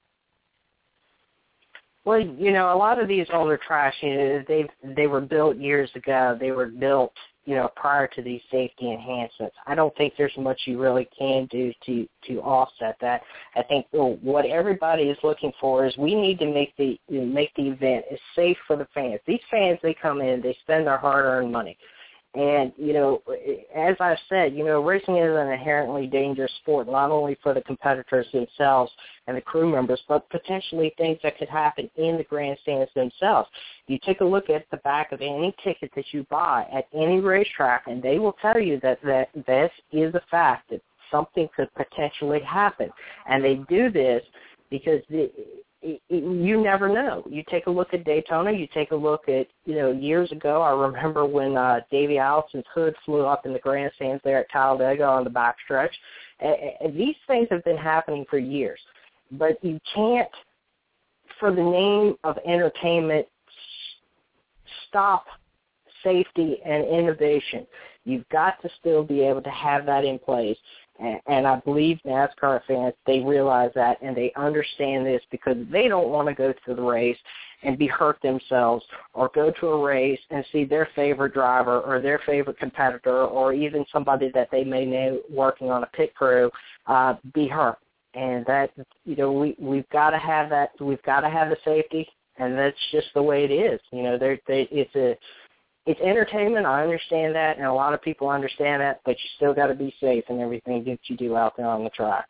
Well, you know, a lot of these older tracks, you know, they were built years ago. They were built, you know, prior to these safety enhancements. I don't think there's much you really can do to offset that. I think what everybody is looking for is we need to make the event as safe for the fans. These fans, they come in, they spend their hard-earned money. And, you know, as I've said, you know, racing is an inherently dangerous sport, not only for the competitors themselves and the crew members, but potentially things that could happen in the grandstands themselves. You take a look at the back of any ticket that you buy at any racetrack, and they will tell you that this is a fact, that something could potentially happen. And they do this because you never know. You take a look at Daytona, you take a look at, you know, years ago, I remember when Davey Allison's hood flew up in the grandstands there at Talladega on the backstretch. These things have been happening for years. But you can't, for the name of entertainment, stop safety and innovation. You've got to still be able to have that in place. And I believe NASCAR fans, they realize that, and they understand this, because they don't want to go to the race and be hurt themselves, or go to a race and see their favorite driver or their favorite competitor, or even somebody that they may know working on a pit crew be hurt. And that, you know, we've got to have that. We've got to have the safety, and that's just the way it is. You know, it's entertainment. I understand that, and a lot of people understand that, but you still got to be safe in everything that you do out there on the track.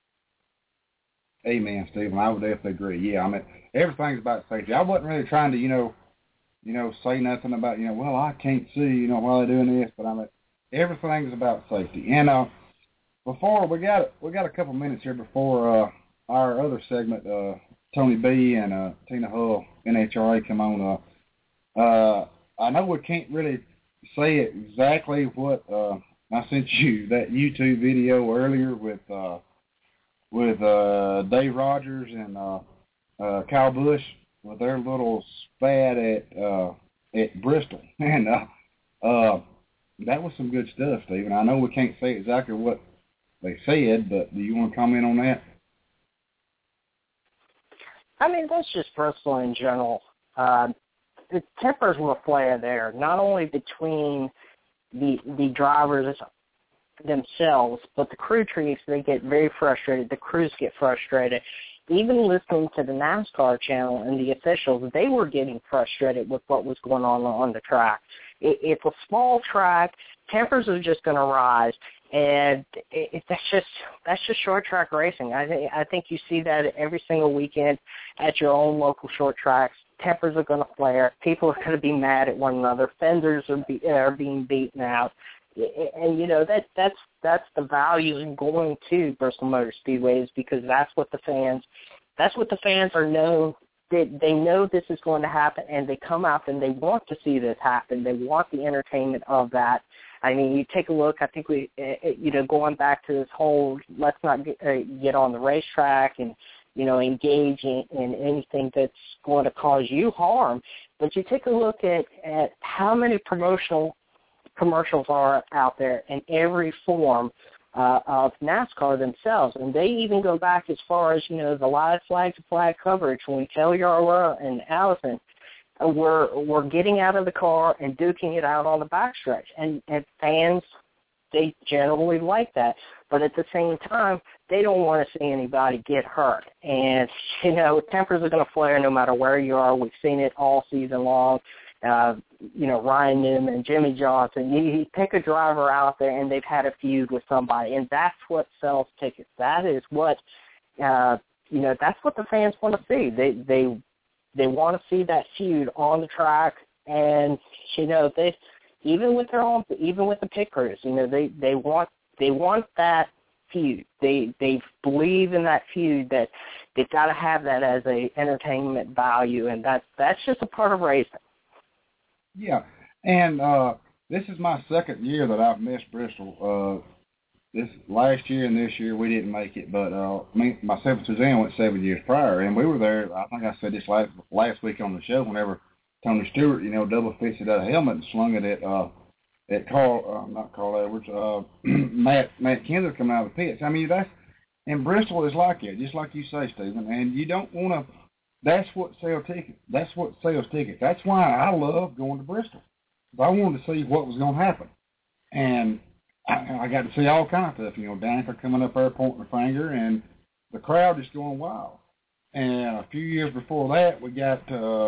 Amen, Stephen. I would definitely agree. Yeah, I mean, everything's about safety. I wasn't really trying to, you know, say nothing about, you know, well, I can't see, you know, while they're doing this, but I mean, everything's about safety. And before we got a couple minutes here before our other segment, Tony B and Tina Hull, NHRA, come on. I know we can't really say exactly what I sent you that YouTube video earlier with Dave Rogers and Kyle Busch with their little spat at Bristol, and that was some good stuff, Stephen. I know we can't say exactly what they said, but do you want to comment on that? I mean, that's just Bristol in general. The tempers will flare there, not only between the drivers themselves, but the crew chiefs, they get very frustrated. The crews get frustrated. Even listening to the NASCAR channel and the officials, they were getting frustrated with what was going on the track. It's a small track. Tempers are just going to rise, and that's just short track racing. I think you see that every single weekend at your own local short tracks. Tempers are going to flare. People are going to be mad at one another. Fenders are being beaten out, and you know that's the value in going to Bristol Motor Speedway, is because that's what the fans are known. They know this is going to happen, and they come out and they want to see this happen. They want the entertainment of that. I mean, you take a look. I think we, you know, going back to this whole let's not get on the racetrack and, you know, engage in anything that's going to cause you harm. But you take a look at how many promotional commercials are out there in every form of NASCAR themselves. And they even go back as far as, you know, the live flag coverage when Kelly Yarwood and Allison were getting out of the car and duking it out on the backstretch. And fans, they generally like that. But at the same time, they don't want to see anybody get hurt. And, you know, tempers are going to flare no matter where you are. We've seen it all season long. You know, Ryan Newman, Jimmy Johnson, you pick a driver out there and they've had a feud with somebody, and that's what sells tickets. That is what, you know, that's what the fans want to see. They want to see that feud on the track, and, you know, they, even with the pit crews, you know, they want that feud. They believe in that feud, that they've got to have that as a entertainment value, and that's just a part of racing. Yeah, and this is my second year that I've missed Bristol. this last year and this year we didn't make it, but myself and Suzanne went 7 years prior, and we were there. I think I said this last week on the show. Whenever Tony Stewart, double fisted out a helmet and slung it at not Carl Edwards, Matt Kenseth coming out of the pits. I mean, and Bristol is like it, just like you say, Stephen. And you don't want to. That's what sells tickets. That's why I love going to Bristol. I wanted to see what was going to happen, and I got to see all kinds of stuff. Danica coming up there pointing her finger, and the crowd just going wild. And a few years before that, we got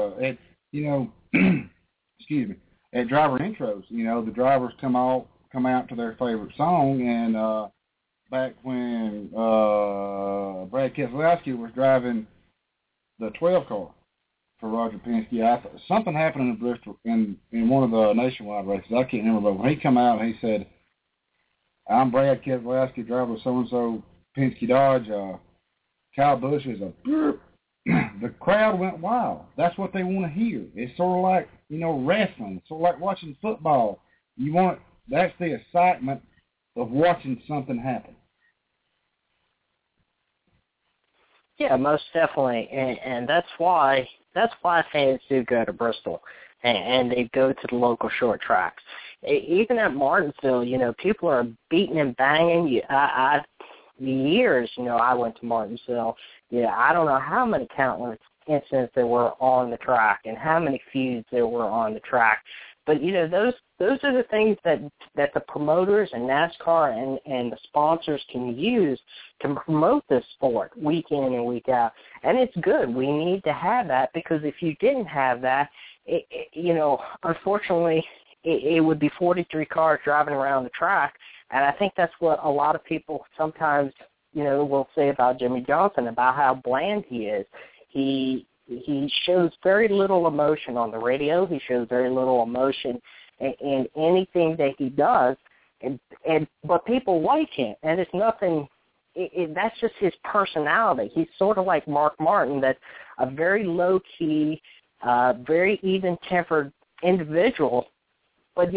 excuse me, at driver intros. The drivers come out to their favorite song, and back when Brad Keselowski was driving the 12 car for Roger Penske, something happened in Bristol in one of the nationwide races. I can't remember, but when he come out and he said, "I'm Brad Keselowski, driver of so-and-so Penske Dodge. Kyle Busch is a..." The crowd went wild. That's what they want to hear. It's sort of like, wrestling. It's sort of like watching football. That's the excitement of watching something happen. Yeah, most definitely, and that's why fans do go to Bristol, and they go to the local short tracks. Even at Martinsville, people are beating and banging. Years, I went to Martinsville. I don't know how many countless incidents there were on the track and how many feuds there were on the track. But those are the things that the promoters and NASCAR and the sponsors can use to promote this sport week in and week out. And it's good. We need to have that, because if you didn't have that, unfortunately, it would be 43 cars driving around the track. And I think that's what a lot of people sometimes, will say about Jimmie Johnson, about how bland he is. He shows very little emotion on the radio. He shows very little emotion in anything that he does, but people like him, and it's nothing. That's just his personality. He's sort of like Mark Martin, that's a very low key, very even tempered individual. But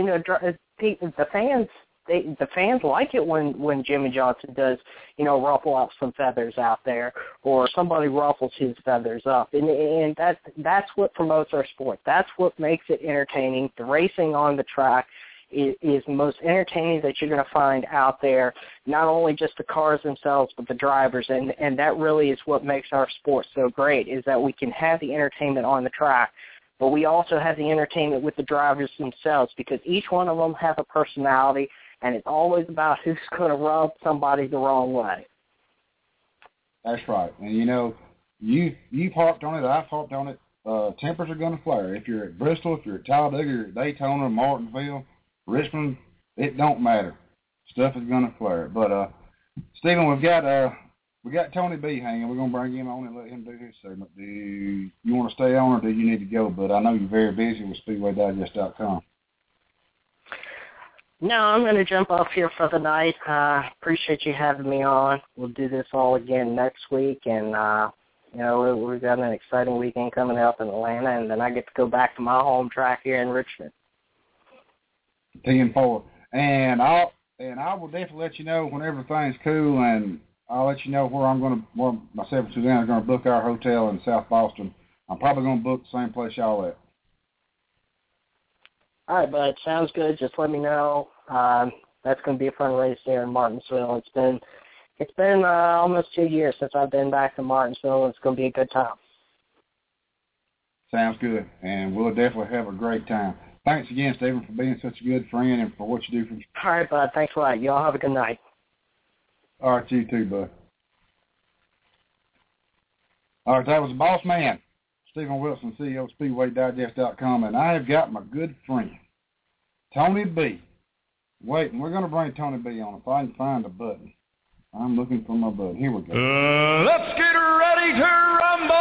the fans like it when Jimmie Johnson does, ruffle up some feathers out there, or somebody ruffles his feathers up, and that's what promotes our sport. That's what makes it entertaining. The racing on the track is the most entertaining that you're going to find out there. Not only just the cars themselves, but the drivers, and that really is what makes our sport so great. Is that we can have the entertainment on the track, but we also have the entertainment with the drivers themselves, because each one of them have a personality. And it's always about who's going to rub somebody the wrong way. That's right. And, you've harped on it. I've harped on it. Tempers are going to flare. If you're at Bristol, if you're at Talladega, you're at Daytona, Martinsville, Richmond, it don't matter. Stuff is going to flare. But, Stephen, we got Tony B hanging. We're going to bring him on and let him do his segment. Do you want to stay on, or do you need to go? But I know you're very busy with SpeedwayDigest.com. No, I'm going to jump off here for the night. Appreciate you having me on. We'll do this all again next week, and we've got an exciting weekend coming up in Atlanta, and then I get to go back to my home track here in Richmond. 10-4, and I will definitely let you know when everything's cool, and I'll let you know where myself and Suzanne are going to book our hotel in South Boston. I'm probably going to book the same place y'all at. All right, bud. Sounds good. Just let me know. That's going to be a fun race there in Martinsville. It's been almost 2 years since I've been back to Martinsville. It's going to be a good time. Sounds good, and we'll definitely have a great time. Thanks again, Stephen, for being such a good friend and for what you do for me. All right, bud. Thanks a lot. Y'all have a good night. All right, you too, bud. All right, that was the boss man, Stephen Wilson, CEO of SpeedwayDigest.com, and I have got my good friend, Tony B. Wait, we're going to bring Tony B on if I can find a button. I'm looking for my button. Here we go. Let's get ready to rumble!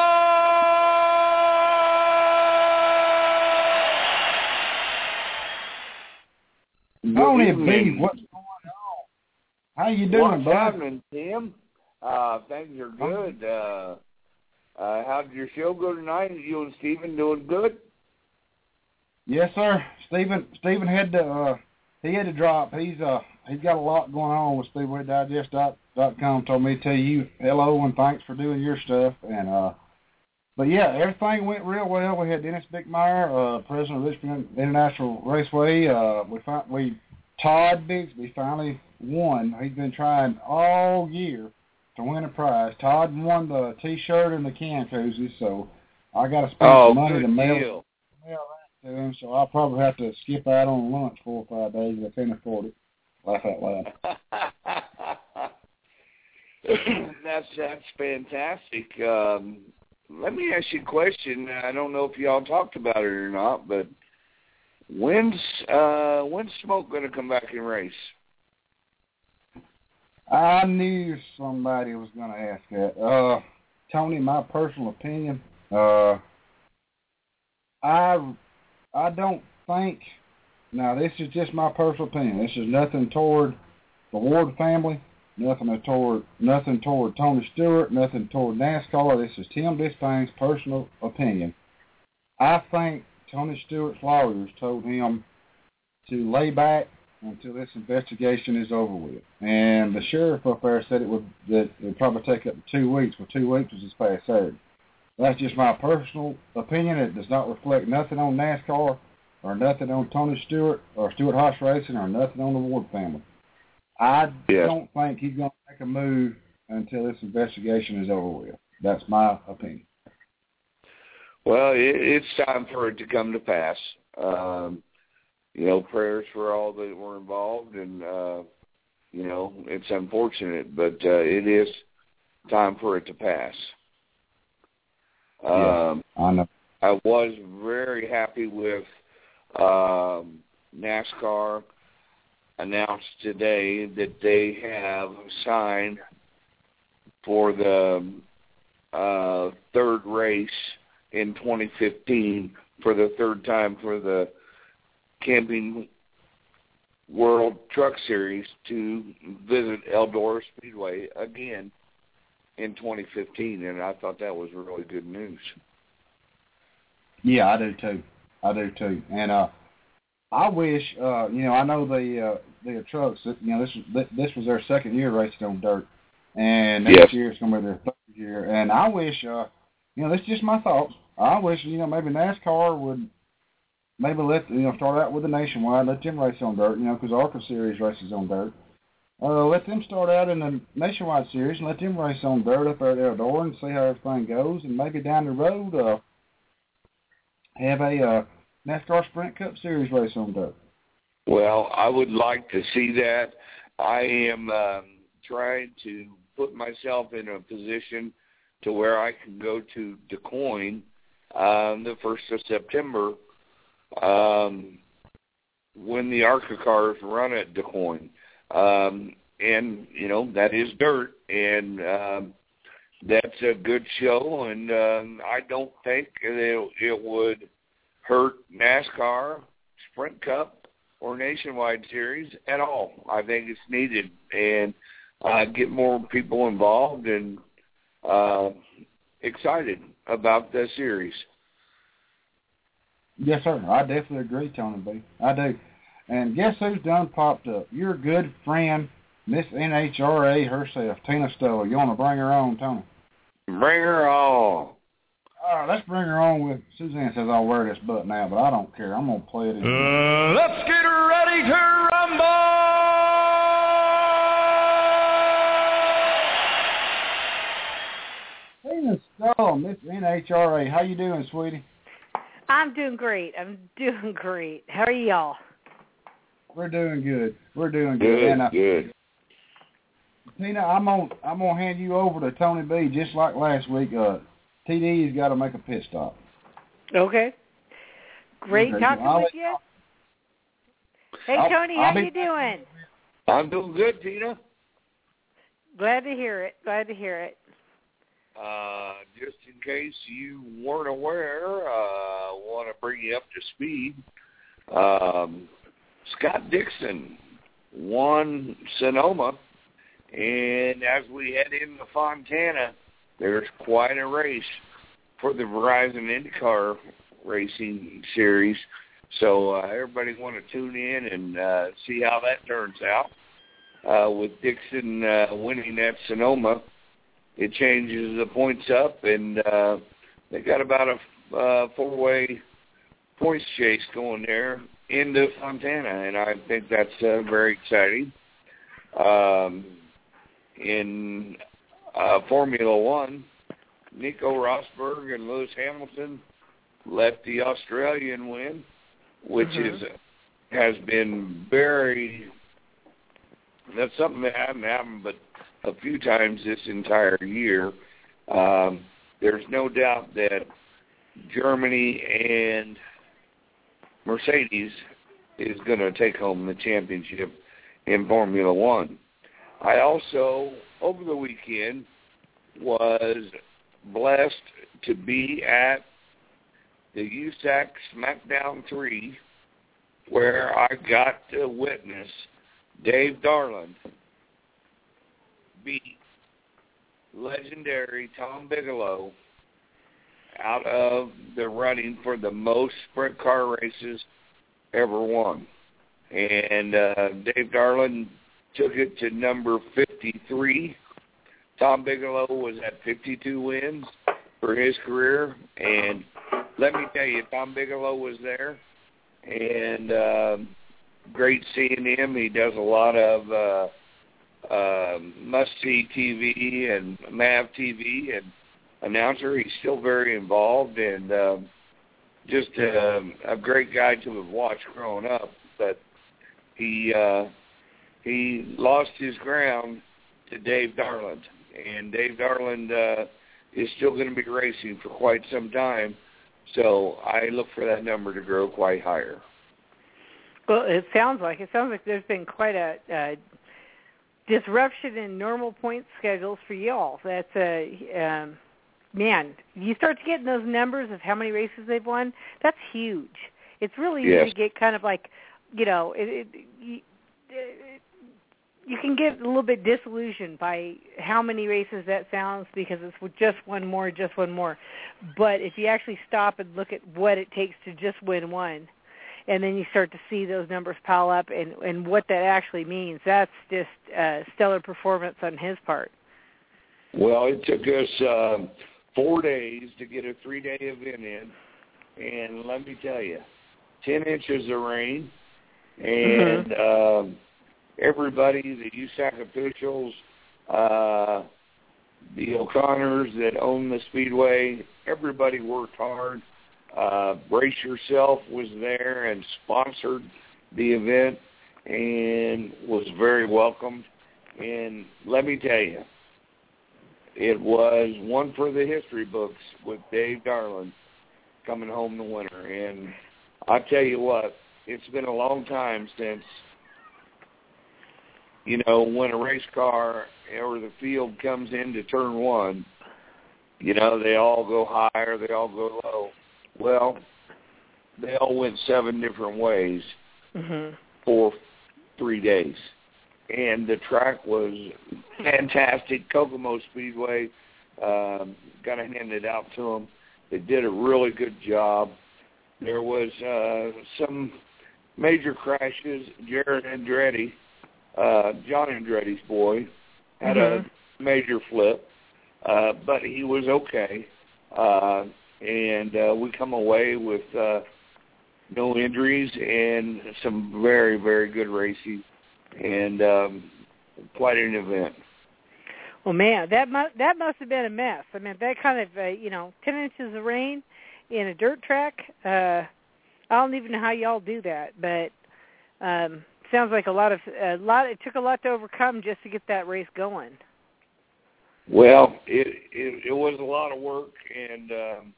Tony B, what's going on? How you doing, bud? What's happening, Tim? Things are good. How did your show go tonight? Is you and Stephen doing good? Yes, sir. Stephen had to he had to drop. He's he's got a lot going on with SpeedwayDigest.com. Told me to tell you hello and thanks for doing your stuff. And but yeah, everything went real well. We had Dennis Bickmeyer, president of Richmond International Raceway. Todd Bixby finally won. He's been trying all year to win a prize. Todd won the T-shirt and the can koozies, so I got to spend some money to mail that to him. So I'll probably have to skip out on lunch 4 or 5 days if I can't afford it. Laugh out loud. That's fantastic. Let me ask you a question. I don't know if y'all talked about it or not, but when's Smoke going to come back and race? I knew somebody was going to ask that. Tony, my personal opinion, I don't think. Now, this is just my personal opinion. This is nothing toward the Ward family. Nothing toward Tony Stewart, nothing toward NASCAR. This is Tim Disspain's personal opinion. I think Tony Stewart's lawyers told him to lay back until this investigation is over with. And the sheriff up there said it would probably take up to 2 weeks. Well, 2 weeks was this past Saturday. That's just my personal opinion. It does not reflect nothing on NASCAR or nothing on Tony Stewart or Stewart Haas Racing or nothing on the Ward family. I don't think he's going to make a move until this investigation is over with. That's my opinion. Well, it's time for it to come to pass. Prayers for all that were involved, and, it's unfortunate, but it is time for it to pass. I know. I was very happy with NASCAR announced today that they have signed for the third race in 2015 for the third time for the Camping World Truck Series to visit Eldora Speedway again in 2015, and I thought that was really good news. Yeah, I do too. And I wish, I know the trucks. This was their second year racing on dirt, and next year it's going to be their third year. And I wish, this is just my thoughts. I wish, maybe NASCAR would maybe let start out with the Nationwide, let them race on dirt, because ARCA Series races on dirt. Let them start out in the Nationwide Series and let them race on dirt up there at Eldora and see how everything goes, and maybe down the road have a NASCAR Sprint Cup Series race on dirt. Well, I would like to see that. I am trying to put myself in a position to where I can go to Du Quoin the 1st of September when the ARCA cars run at Du Quoin. And, that is dirt, and that's a good show, and I don't think it would hurt NASCAR, Sprint Cup, or Nationwide Series at all. I think it's needed, and get more people involved and excited about the series. Yes, sir. I definitely agree, Tony B. I do. And guess who's done popped up? Your good friend, Miss NHRA herself, Tina Stoller. You want to bring her on, Tony? Bring her on. All right, let's bring her on with, Suzanne says I'll wear this button now, but I don't care. I'm going to play it. Let's get ready to rumble! Tina Stoller, Miss NHRA. How you doing, sweetie? I'm doing great. How are y'all? We're doing good. Good, and, good. Tina, I'm gonna hand you over to Tony B. Just like last week. TD's got to make a pit stop. Okay. Great talking with you. Hey, Tony, how you doing? I'm doing good, Tina. Glad to hear it. Just in case you weren't aware, I want to bring you up to speed. Scott Dixon won Sonoma, and as we head into Fontana, there's quite a race for the Verizon IndyCar Racing Series. So everybody want to tune in and see how that turns out. with Dixon winning at Sonoma, it changes the points up, and they got about a four-way points chase going there into Fontana, and I think that's very exciting. In Formula One, Nico Rosberg and Lewis Hamilton let the Australian win, which has been that's something that hasn't happened but a few times this entire year. There's no doubt that Germany and Mercedes is going to take home the championship in Formula One. I also, over the weekend, was blessed to be at the USAC SmackDown 3, where I got to witness Dave Darland beat legendary Tom Bigelow out of the running for the most sprint car races ever won. And Dave Darland took it to number 53. Tom Bigelow was at 52 wins for his career. And let me tell you, Tom Bigelow was there. And great seeing him. He does a lot of must-see TV and MAV TV and announcer. He's still very involved and just a great guy to have watched growing up. But he lost his ground to Dave Darland, and Dave Darland is still going to be racing for quite some time. So I look for that number to grow quite higher. Well, it sounds like there's been quite a disruption in normal point schedules for y'all. That's man, you start to get in those numbers of how many races they've won. That's huge. It's really easy to get kind of like, you know, you can get a little bit disillusioned by how many races that sounds because it's just one more. But if you actually stop and look at what it takes to just win one, and then you start to see those numbers pile up and what that actually means, that's just stellar performance on his part. Well, it took us 4 days to get a 3-day event in, and let me tell you, 10 inches of rain, and everybody, the USAC officials, the O'Connors that own the Speedway, everybody worked hard. Brace Yourself was there and sponsored the event and was very welcomed. And let me tell you, it was one for the history books with Dave Darland coming home the winner. And I tell you what, it's been a long time since, you know, when a race car or the field comes into turn one, you know, they all go higher, they all go low. Well, they all went 7 different ways for 3 days. And the track was fantastic. Kokomo Speedway, got to hand it out to them. They did a really good job. There was some major crashes. Jared Andretti, John Andretti's boy, had a major flip, but he was okay. And we come away with no injuries and some very, very good racing and quite an event. Well, man, that must have been a mess. I mean, that kind of 10 inches of rain in a dirt track. I don't even know how y'all do that, but sounds like it took a lot to overcome just to get that race going. Well, it was a lot of work, and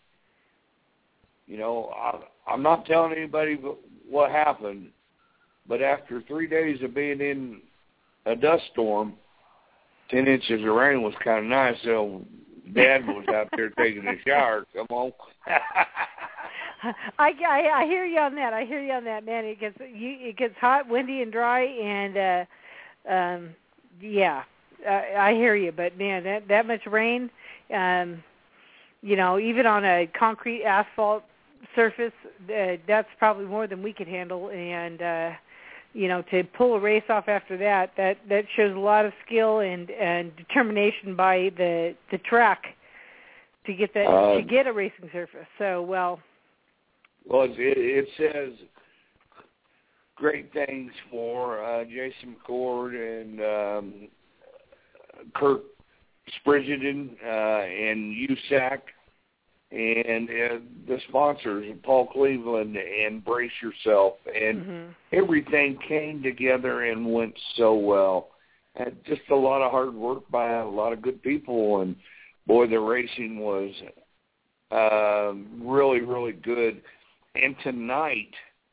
I'm not telling anybody what happened, but after 3 days of being in a dust storm, 10 inches of rain was kind of nice. So Dad was out there taking a shower. Come on. I hear you on that. Man. It gets hot, windy, and dry, and I hear you. But man, that much rain, even on a concrete asphalt surface, that's probably more than we could handle. And to pull a race off after that shows a lot of skill and determination by the track to get to get a racing surface. So well, it says great things for Jason McCord and Kirk Sprigiden and USAC and the sponsors, Paul Cleveland and Brace Yourself, and everything came together and went so well. And just a lot of hard work by a lot of good people, and boy, the racing was really, really good. And tonight,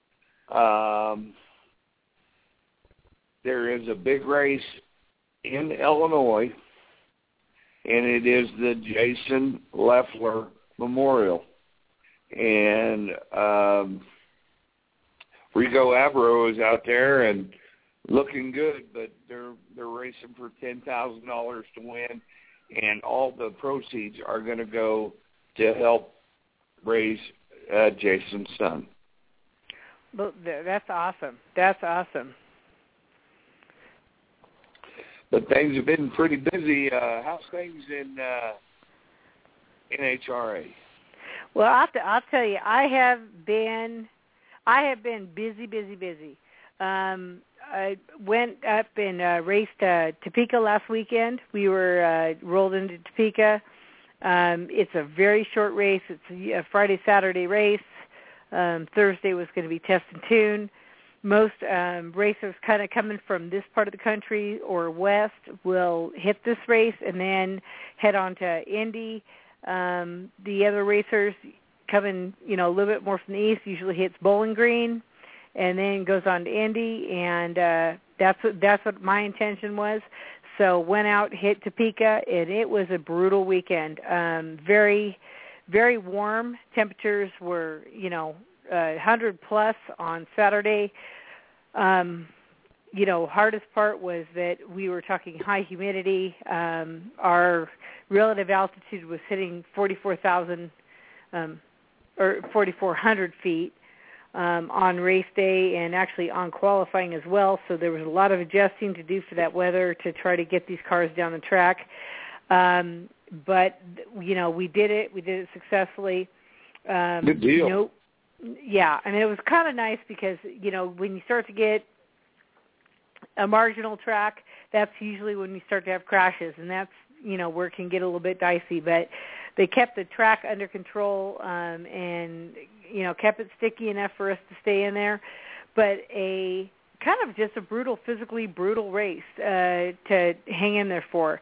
there is a big race in Illinois, and it is the Jason Leffler Memorial. And Rico Abro is out there and looking good, but they're racing for $10,000 to win, and all the proceeds are going to go to help raise Jason's son. Well, that's awesome. That's awesome. But things have been pretty busy. How's things in NHRA? Well, I'll tell you, I have been busy. I went up and raced Topeka last weekend. We were rolled into Topeka. It's a very short race. It's a Friday, Saturday race. Thursday was going to be test and tune. Most racers kind of coming from this part of the country or west will hit this race and then head on to Indy. The other racers coming, a little bit more from the east usually hits Bowling Green and then goes on to Indy, and that's what my intention was. So went out, hit Topeka, and it was a brutal weekend. Very, very warm. Temperatures were, 100 plus on Saturday. Hardest part was that we were talking high humidity. Our relative altitude was hitting 44,000 or 4,400 feet on race day and actually on qualifying as well. So there was a lot of adjusting to do for that weather to try to get these cars down the track. But, we did it. We did it successfully. Good deal. Yeah, it was kind of nice because, when you start to get a marginal track, that's usually when you start to have crashes, and that's, where it can get a little bit dicey. But they kept the track under control and, kept it sticky enough for us to stay in there. But a kind of just a physically brutal race to hang in there for.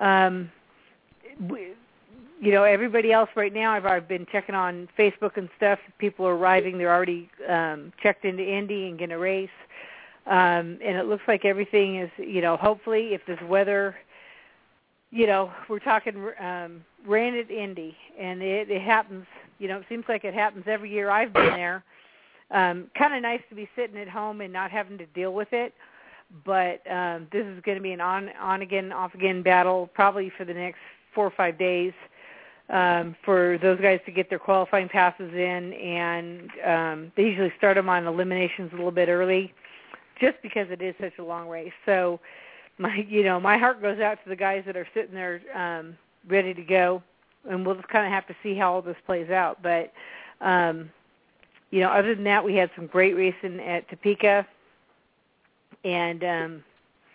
Everybody else right now, I've been checking on Facebook and stuff. People are arriving. They're already checked into Indy and going to race. And it looks like everything is, hopefully if this weather, we're talking rain at Indy. And it happens, it seems like it happens every year I've been there. Kind of nice to be sitting at home and not having to deal with it. But this is going to be an on-again, off-again battle probably for the next 4 or 5 days. For those guys to get their qualifying passes in, and they usually start them on eliminations a little bit early, just because it is such a long race. So, my heart goes out to the guys that are sitting there ready to go, and we'll just kind of have to see how all this plays out. But, other than that, we had some great racing at Topeka, and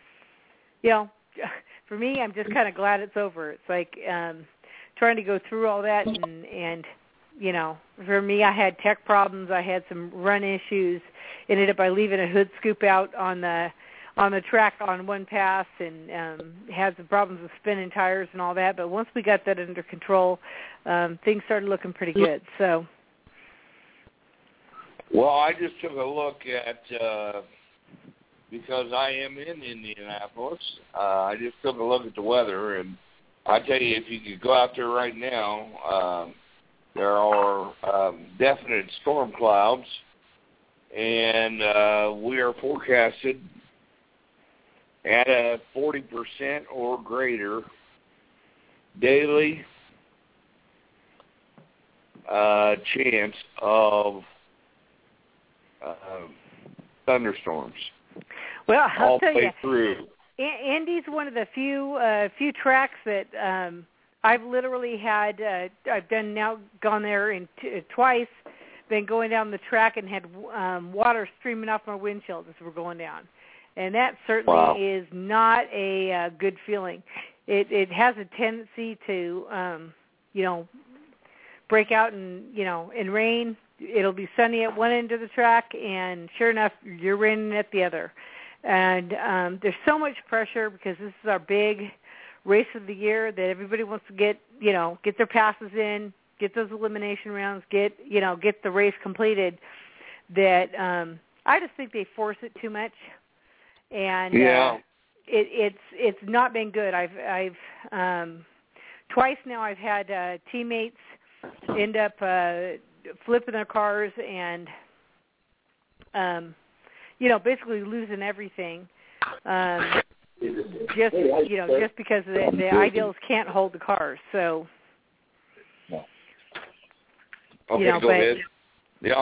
for me, I'm just kind of glad it's over. It's like trying to go through all that, and for me, I had tech problems. I had some run issues. Ended up by leaving a hood scoop out on the track on one pass, and had some problems with spinning tires and all that. But once we got that under control, things started looking pretty good. So, well, I just took a look at because I am in Indianapolis. I just took a look at the weather, and I tell you, if you could go out there right now, there are definite storm clouds, and we are forecasted at a 40% or greater daily chance of thunderstorms. Well, I'll all tell the you, way through. Indy's one of the few tracks that I've literally had. I've gone there twice. Been going down the track and had water streaming off my windshield as we're going down, and that certainly is not a good feeling. It has a tendency to break out in rain. It'll be sunny at one end of the track, and sure enough, you're raining at the other. And there's so much pressure because this is our big race of the year that everybody wants to get their passes in, get those elimination rounds, get the race completed. That I just think they force it too much, and it's not been good. I've twice now I've had teammates end up flipping their cars and basically losing everything. Just because the ideals can't hold the cars. So, okay, go ahead. Yeah.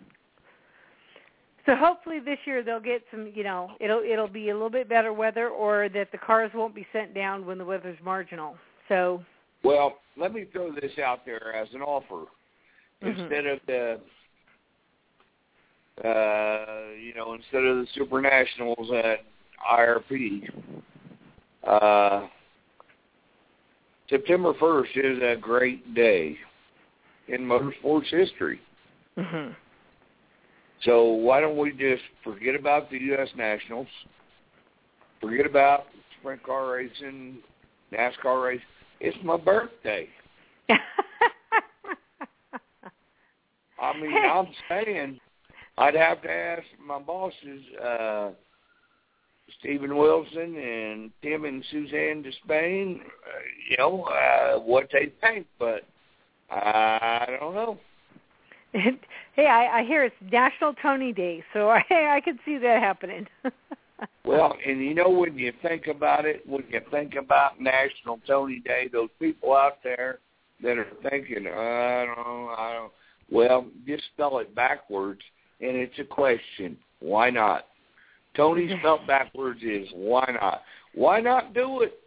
So hopefully this year they'll get some, it'll be a little bit better weather, or that the cars won't be sent down when the weather's marginal. So. Well, let me throw this out there as an offer. Mm-hmm. Instead of the instead of the Super Nationals at IRP, September 1st is a great day in motorsports history. Mm-hmm. So why don't we just forget about the U.S. Nationals, forget about sprint car racing, NASCAR race. It's my birthday. I mean, I'm saying I'd have to ask my bosses, Stephen Wilson and Tim and Suzanne Despain, what they think, but I don't know. Hey, I hear it's National Tony Day, so I could see that happening. Well, and when you think about it, when you think about National Tony Day, those people out there that are thinking, I don't. Well, just spell it backwards, and it's a question. Why not? Tony spelled backwards is why not? Why not do it?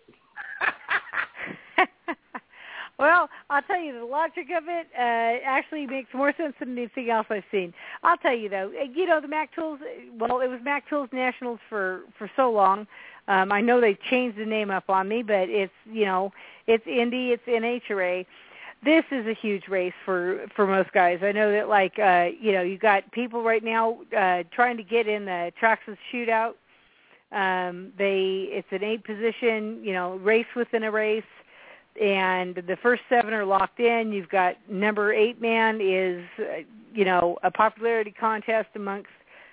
Well, I'll tell you, the logic of it actually makes more sense than anything else I've seen. I'll tell you, though, the Mac Tools, it was Mac Tools Nationals for so long. I know they changed the name up on me, but it's Indy, it's NHRA. This is a huge race for most guys. I know that, you got people right now trying to get in the Traxxas shootout. It's an 8-position, race within a race, and the first 7 are locked in. You've got number 8 man is, a popularity contest amongst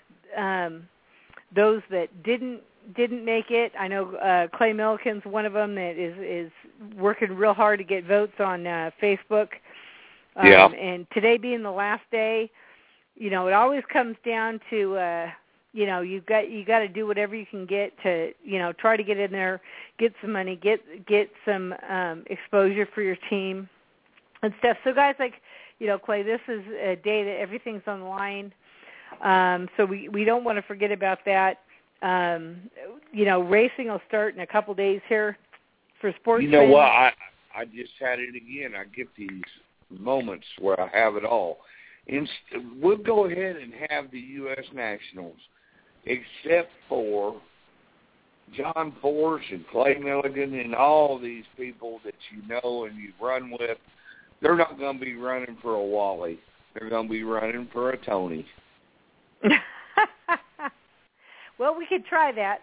those that didn't make it. I know Clay Milliken's one of them that is working real hard to get votes on Facebook. And today being the last day, it always comes down to you got to do whatever you can get to try to get in there, get some money, get some exposure for your team and stuff. So guys like Clay, this is a day that everything's on the line. So we don't want to forget about that. Racing will start in a couple days here for sports. You know what? I just had it again. I get these moments where I have it all. We'll go ahead and have the U.S. Nationals, except for John Force and Clay Milligan and all these people that you know and you run with. They're not going to be running for a Wally. They're going to be running for a Tony. Well, we could try that.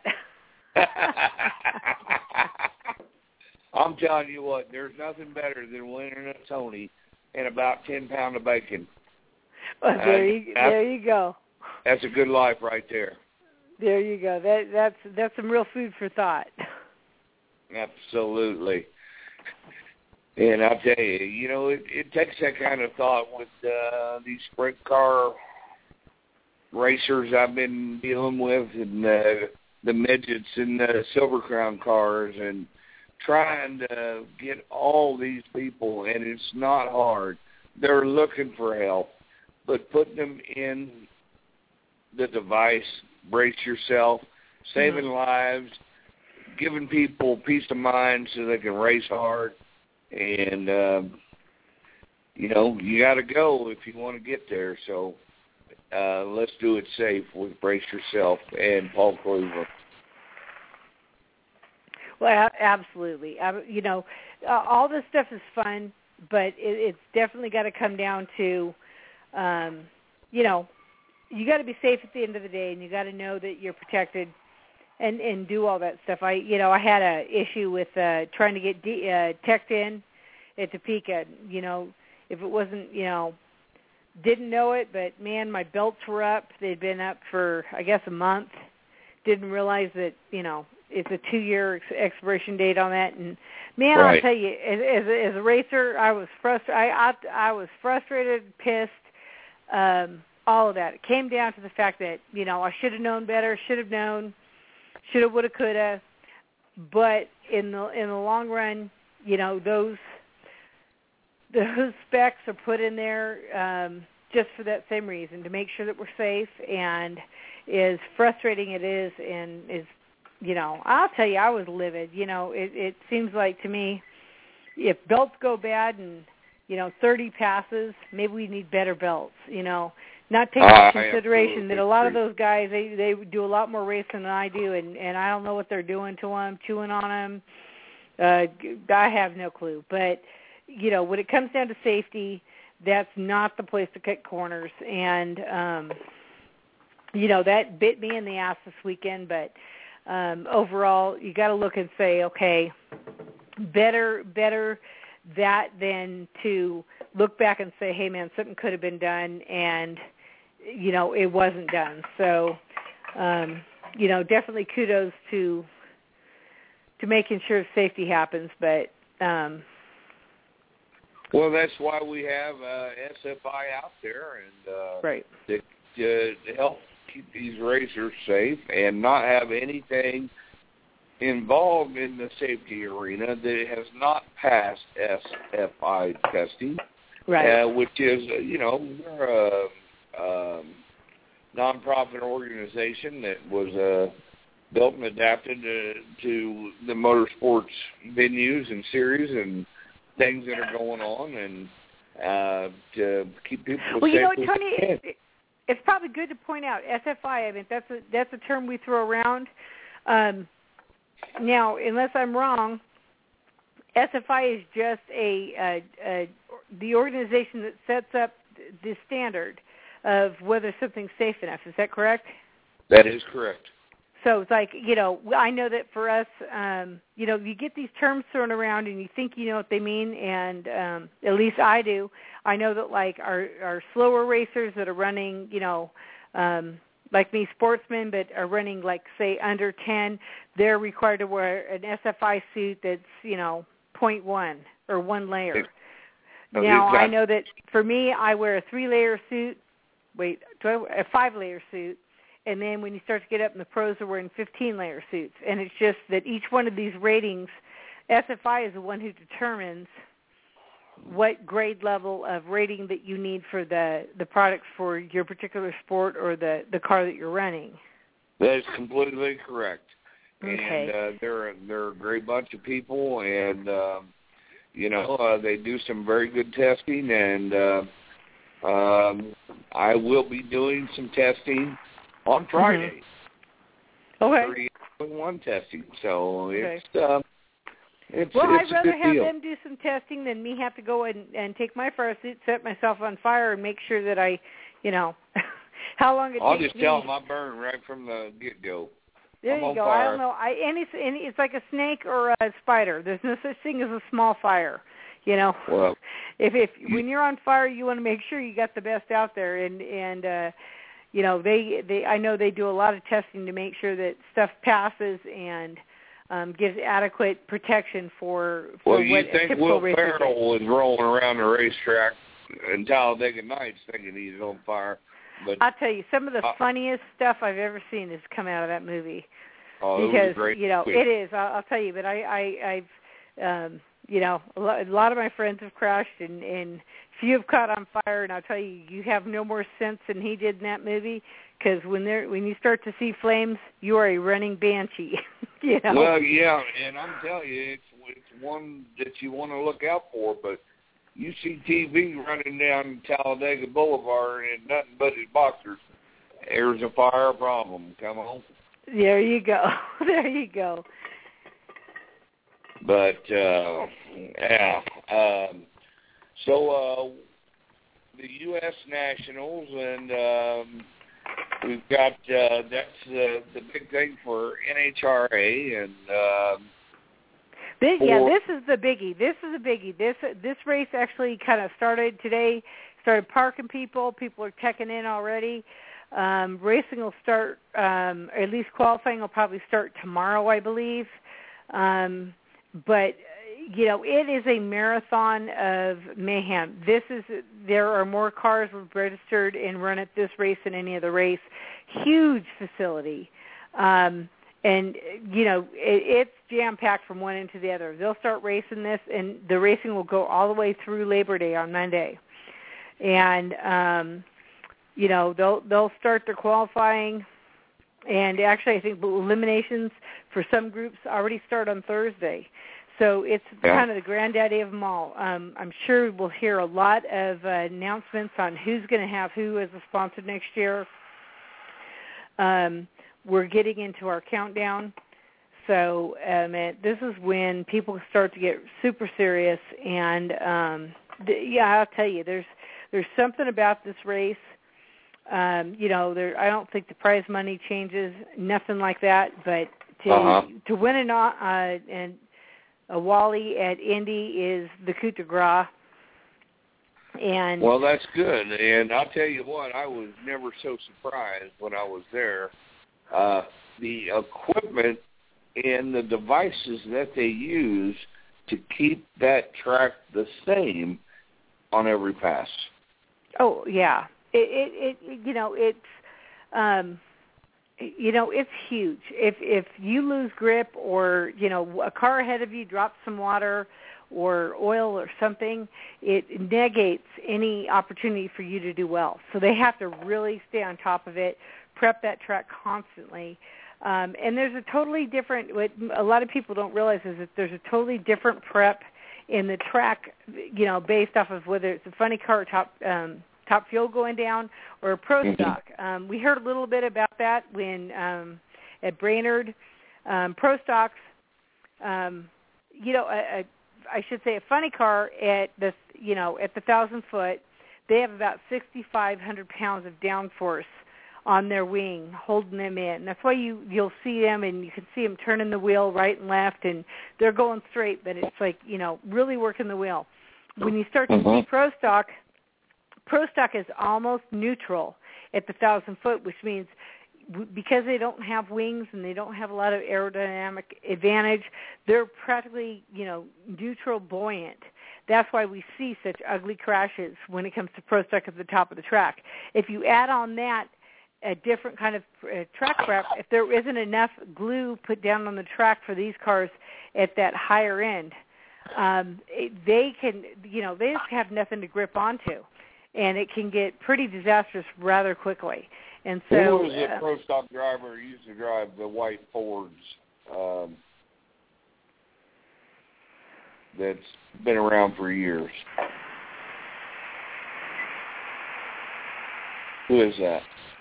I'm telling you what, there's nothing better than winning a Tony and about 10 pounds of bacon. Well, there you go. That's a good life right there. There you go. That's some real food for thought. Absolutely. And I'll tell you, it takes that kind of thought with these sprint car racers I've been dealing with, and the midgets and the Silver Crown cars, and trying to get all these people, and it's not hard. They're looking for help, but putting them in the device brace yourself, saving lives, giving people peace of mind so they can race hard. And, you know, you got to go if you want to get there. So let's do it safe with Brace Yourself and Paul Cleveland. Well, absolutely. You know, all this stuff is fun, but it's definitely got to come down to, you know, you got to be safe at the end of the day, and you got to know that you're protected and do all that stuff. I had a issue with trying to get teched in at Topeka. You know, if it wasn't, you know, didn't know it, but man, my belts were up. They'd been up for, I guess, a month. Didn't realize that, you know, it's a 2-year expiration date on that. And man, Right. I'll tell you, as a racer, I was frustrated. I was frustrated, pissed, all of that. It came down to the fact that, you know, I should have known better, should have known, should have, would have, could have. But in the long run, you know, those specs are put in there just for that same reason, to make sure that we're safe. And as frustrating it is, and is, you know, I'll tell you, I was livid. You know, it seems like to me, if belts go bad and, you know, 30 passes, maybe we need better belts, you know. Not taking into consideration that a lot of those guys, they do a lot more racing than I do, and I don't know what they're doing to them, chewing on them. I have no clue. But, you know, when it comes down to safety, that's not the place to cut corners. And, you know, that bit me in the ass this weekend. But overall, you got to look and say, okay, better that than to look back and say, hey, man, something could have been done, and, you know, it wasn't done. So, you know, definitely kudos to making sure safety happens. But well, that's why we have SFI out there, and right. to help keep these racers safe and not have anything involved in the safety arena that has not passed SFI testing, right? Which is, you know, we're a nonprofit organization that was built and adapted to the motorsports venues and series and things that are going on, and to keep people safe. Well, you know, Tony, it's probably good to point out SFI. I mean, that's a term we throw around. Now, unless I'm wrong, SFI is just the organization that sets up the standard of whether something's safe enough. Is that correct? That is correct. So it's like, you know, I know that for us, you know, you get these terms thrown around and you think you know what they mean, and at least I do. I know that, like, our slower racers that are running, you know, like me, sportsmen, but are running, like, say, under 10, they're required to wear an SFI suit that's, you know, 0.1 or 1 layer. Now, I know that for me, I wear a 3-layer suit. Wait, a 5-layer suit. And then when you start to get up in the pros, are wearing 15-layer suits. And it's just that each one of these ratings, SFI is the one who determines what grade level of rating that you need for the products for your particular sport or the car that you're running. That is completely correct. Okay. And they're a great bunch of people, and you know, they do some very good testing, and I will be doing some testing on Friday. Okay. 31 testing. So okay. It's well, it's I'd rather a good have deal. them do some testing than me have to go and take my fire suit, set myself on fire, and make sure that I, you know, how long it I'll takes just tell me. them I burn right from the get-go. There I'm you on go. fire. I don't know. It's like a snake or a spider. There's no such thing as a small fire. You know, well, if when you're on fire, you want to make sure you got the best out there, and you know, they I know they do a lot of testing to make sure that stuff passes and gives adequate protection for well, what you a think typical Will racer gets. Ferrell was rolling around the racetrack in Talladega Nights thinking he's on fire. But I'll tell you, some of the funniest stuff I've ever seen has come out of that movie. Oh, because it was great. You know, it is. I'll tell you, but I've you know, a lot of my friends have crashed, and few have caught on fire. And I'll tell you, you have no more sense than he did in that movie, because when you start to see flames, you are a running banshee. You know? Well, yeah, and I'm telling you, it's one that you want to look out for. But you see TV running down Talladega Boulevard and nothing but his boxers. There's a fire problem. Come on. There you go. There you go. But yeah. So the U.S. Nationals, and we've got that's the big thing for NHRA, and this is the biggie. This is a biggie. This race actually kind of started today. Started parking people. People are checking in already. Racing will start, at least qualifying will probably start tomorrow, I believe. But, you know, it is a marathon of mayhem. There are more cars registered and run at this race than any other race. Huge facility. And, you know, it's jam-packed from one end to the other. They'll start racing this, and the racing will go all the way through Labor Day on Monday. And, you know, they'll start their qualifying, and actually I think the eliminations for some groups already start on Thursday. So it's kind of the granddaddy of them all. I'm sure we'll hear a lot of announcements on who's going to have who as a sponsor next year. We're getting into our countdown. So this is when people start to get super serious. And, I'll tell you, there's something about this race. You know, I don't think the prize money changes, nothing like that. But to win and a Wally at Indy is the coup de grace. And well, that's good. And I'll tell you what, I was never so surprised when I was there. The equipment and the devices that they use to keep that track the same on every pass. Oh, yeah. It's huge. If you lose grip, or, you know, a car ahead of you drops some water or oil or something, it negates any opportunity for you to do well. So they have to really stay on top of it, prep that track constantly. And there's a totally different, what a lot of people don't realize is that there's a totally different prep in the track, you know, based off of whether it's a funny car or top fuel going down or a pro stock. We heard a little bit about that when at Brainerd. Pro stocks, you know, I should say a funny car at the 1,000 foot, they have about 6,500 pounds of downforce on their wing holding them in. That's why you'll see them, and you can see them turning the wheel right and left, and they're going straight, but it's like, you know, really working the wheel. When you start to see pro stock is almost neutral at the 1,000 foot, which means because they don't have wings and they don't have a lot of aerodynamic advantage, they're practically, you know, neutral buoyant. That's why we see such ugly crashes when it comes to pro stock at the top of the track. If you add on that a different kind of track prep, if there isn't enough glue put down on the track for these cars at that higher end, they can, you know, they just have nothing to grip onto. And it can get pretty disastrous rather quickly. And so, who was a pro stock driver who used to drive the white Fords that's been around for years? Who is that?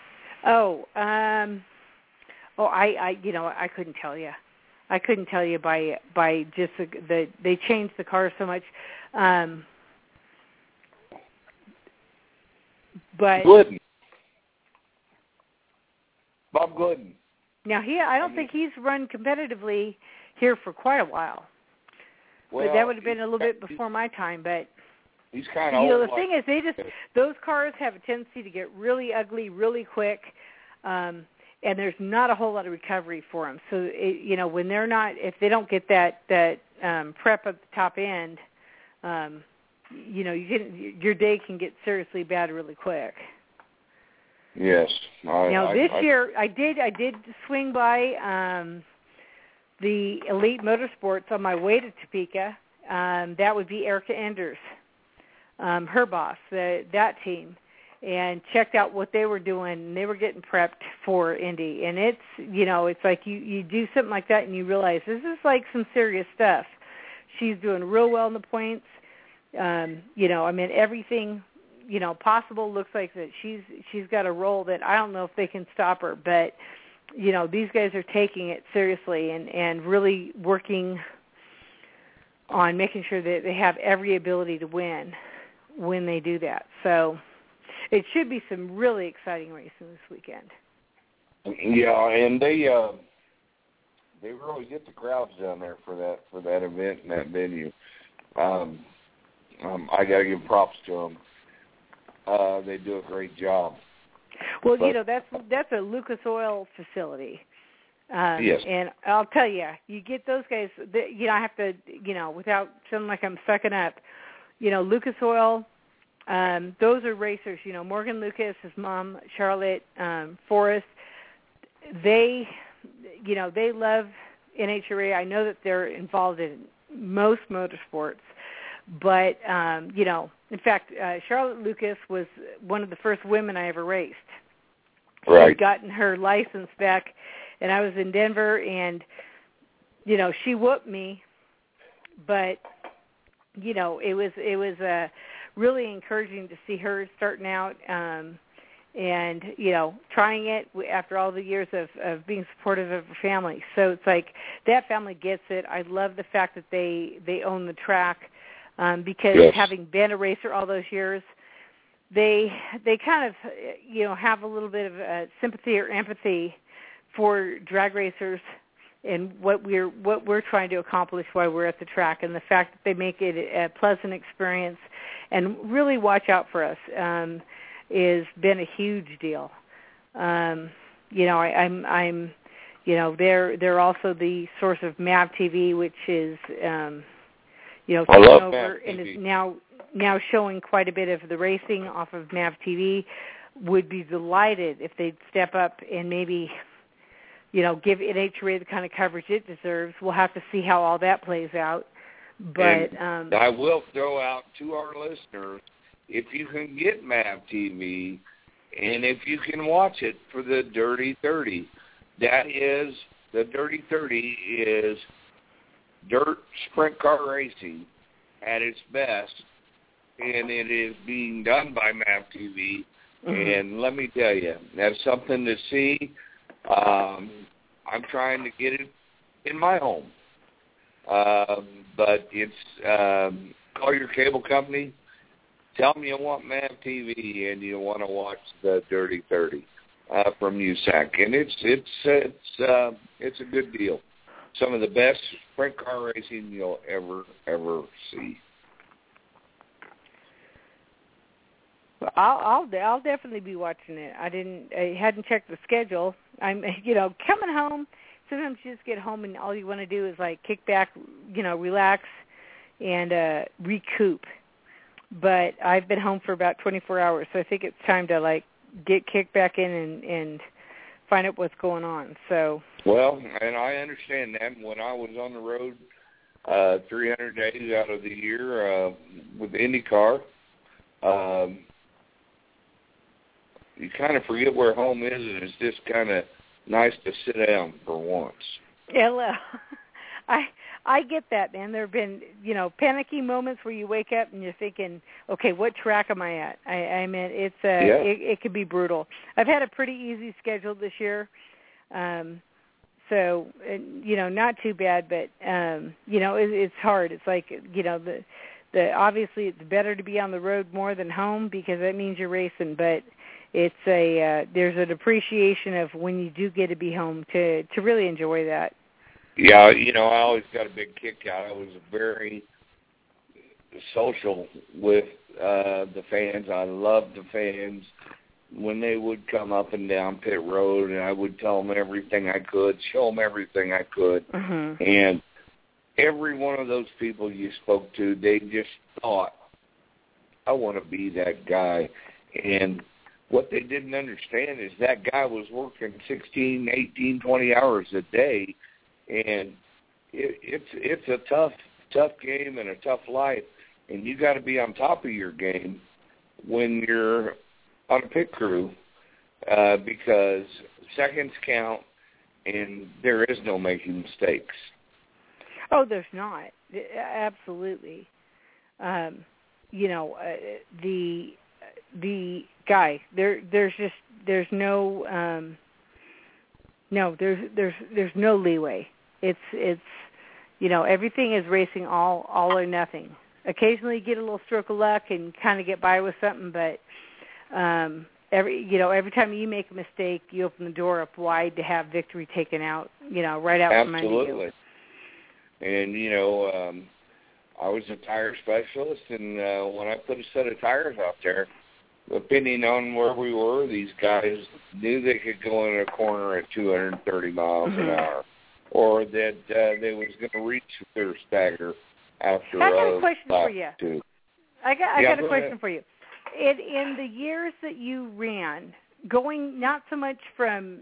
I couldn't tell you. I couldn't tell you by just they changed the car so much. But Glidden. Bob Glidden. Now I don't think he's run competitively here for quite a while. Well, but that would have been a little bit before my time. But he's kind of old. You know, the thing is, those cars have a tendency to get really ugly really quick, and there's not a whole lot of recovery for them. So when if they don't get that prep at the top end, your day can get seriously bad really quick. Yes. This year I did swing by the Elite Motorsports on my way to Topeka. that would be Erica Enders, her boss, that team, and checked out what they were doing, and they were getting prepped for Indy. And it's, it's like you do something like that and you realize this is like some serious stuff. She's doing real well in the points. Everything, possible looks like that she's got a role that I don't know if they can stop her, but, these guys are taking it seriously and really working on making sure that they have every ability to win when they do that. So it should be some really exciting racing this weekend. Yeah, and they really get the crowds down there for that event and that venue. I got to give props to them. They do a great job. Well, that's a Lucas Oil facility. Yes. And I'll tell you, you get those guys. I have to, without sounding like I'm sucking up. Lucas Oil. Those are racers. Morgan Lucas, his mom, Charlotte Forrest. They love NHRA. I know that they're involved in most motorsports, but in fact, Charlotte Lucas was one of the first women I ever raced. Right. She'd gotten her license back, and I was in Denver, and she whooped me, but it was really encouraging to see her starting out, and trying it after all the years of being supportive of her family. So it's like that family gets it. I love the fact that they own the track. Because having been a racer all those years, they kind of have a little bit of sympathy or empathy for drag racers and what we're trying to accomplish while we're at the track, and the fact that they make it a pleasant experience and really watch out for us has been a huge deal. I'm they're also the source of MAV TV, which is taken over and is now showing quite a bit of the racing off of MAV TV. Would be delighted if they'd step up and maybe, give NHRA the kind of coverage it deserves. We'll have to see how all that plays out. But I will throw out to our listeners, if you can get MAV TV and if you can watch it for the Dirty 30, the Dirty 30 is dirt sprint car racing at its best, and it is being done by MAV TV. Mm-hmm. And let me tell you, that's something to see. I'm trying to get it in my home. But it's call your cable company, tell them you want MAV TV and you want to watch the Dirty 30 from USAC, and it's a good deal. Some of the best sprint car racing you'll ever see. Well, I'll definitely be watching it. I hadn't checked the schedule. I'm coming home. Sometimes you just get home and all you want to do is like kick back, relax, and recoup. But I've been home for about 24 hours, so I think it's time to like get kicked back in and find out what's going on. So. Well, and I understand that. When I was on the road 300 days out of the year with IndyCar, you kind of forget where home is, and it's just kind of nice to sit down for once. Yeah, well, I get that, man. There have been, panicky moments where you wake up and you're thinking, okay, what track am I at? I mean, it could be brutal. I've had a pretty easy schedule this year. So, not too bad, but, it's hard. It's like, the obviously it's better to be on the road more than home because that means you're racing, but it's there's an appreciation of when you do get to be home to really enjoy that. Yeah, I always got a big kick out. I was very social with the fans. I loved the fans. When they would come up and down pit road, and I would tell them everything I could, show them everything I could. Mm-hmm. And every one of those people you spoke to, they just thought, I want to be that guy. And what they didn't understand is that guy was working 16, 18, 20 hours a day, and it's a tough tough game and a tough life, and you got to be on top of your game when you're on a pit crew because seconds count, and there is no making mistakes. Oh, there's not. Absolutely. The guy there's no leeway. It's everything is racing all or nothing. Occasionally you get a little stroke of luck and kind of get by with something, but every time you make a mistake, you open the door up wide to have victory taken out, right out from under you. Absolutely. And I was a tire specialist, and when I put a set of tires out there, depending on where we were, these guys knew they could go in a corner at 230 miles an hour, or that they was going to reach their stagger after I got a question for you. Two. I got a question for you. In the years that you ran, going not so much from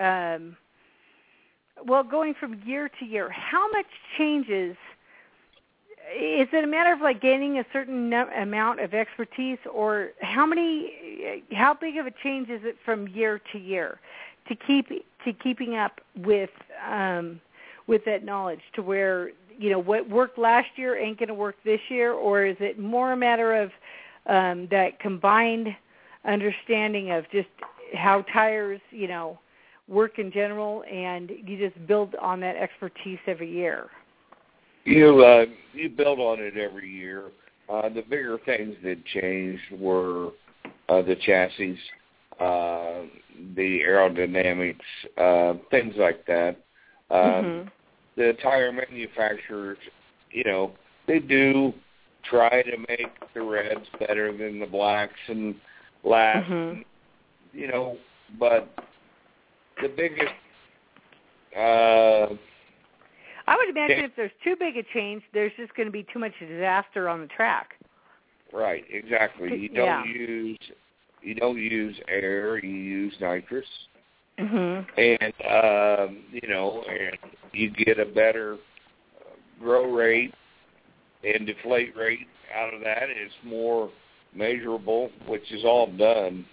going from year to year, how much changes? Is it a matter of like gaining a certain amount of expertise, or how big of a change is it from year to year to keeping up with that knowledge to where what worked last year ain't going to work this year, or is it more a matter of that combined understanding of just how tires work in general, and you just build on that expertise every year? You build on it every year. The bigger things that changed were the chassis, the aerodynamics, things like that. The tire manufacturers, they do try to make the reds better than the blacks and last, but the biggest I would imagine if there's too big a change, there's just going to be too much disaster on the track. Right, exactly. You don't use air, you use nitrous. And and you get a better grow rate and deflate rate out of that. It's more measurable, which is all done.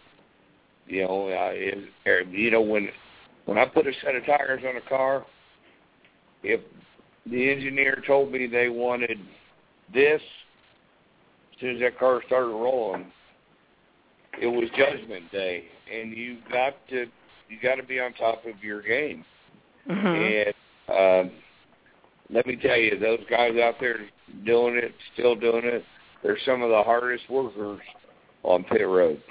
When I put a set of tires on a car, if the engineer told me they wanted this, as soon as that car started rolling, it was Judgment Day, and you got to be on top of your game. And let me tell you, those guys out there doing it, still doing it, they're some of the hardest workers on pit road.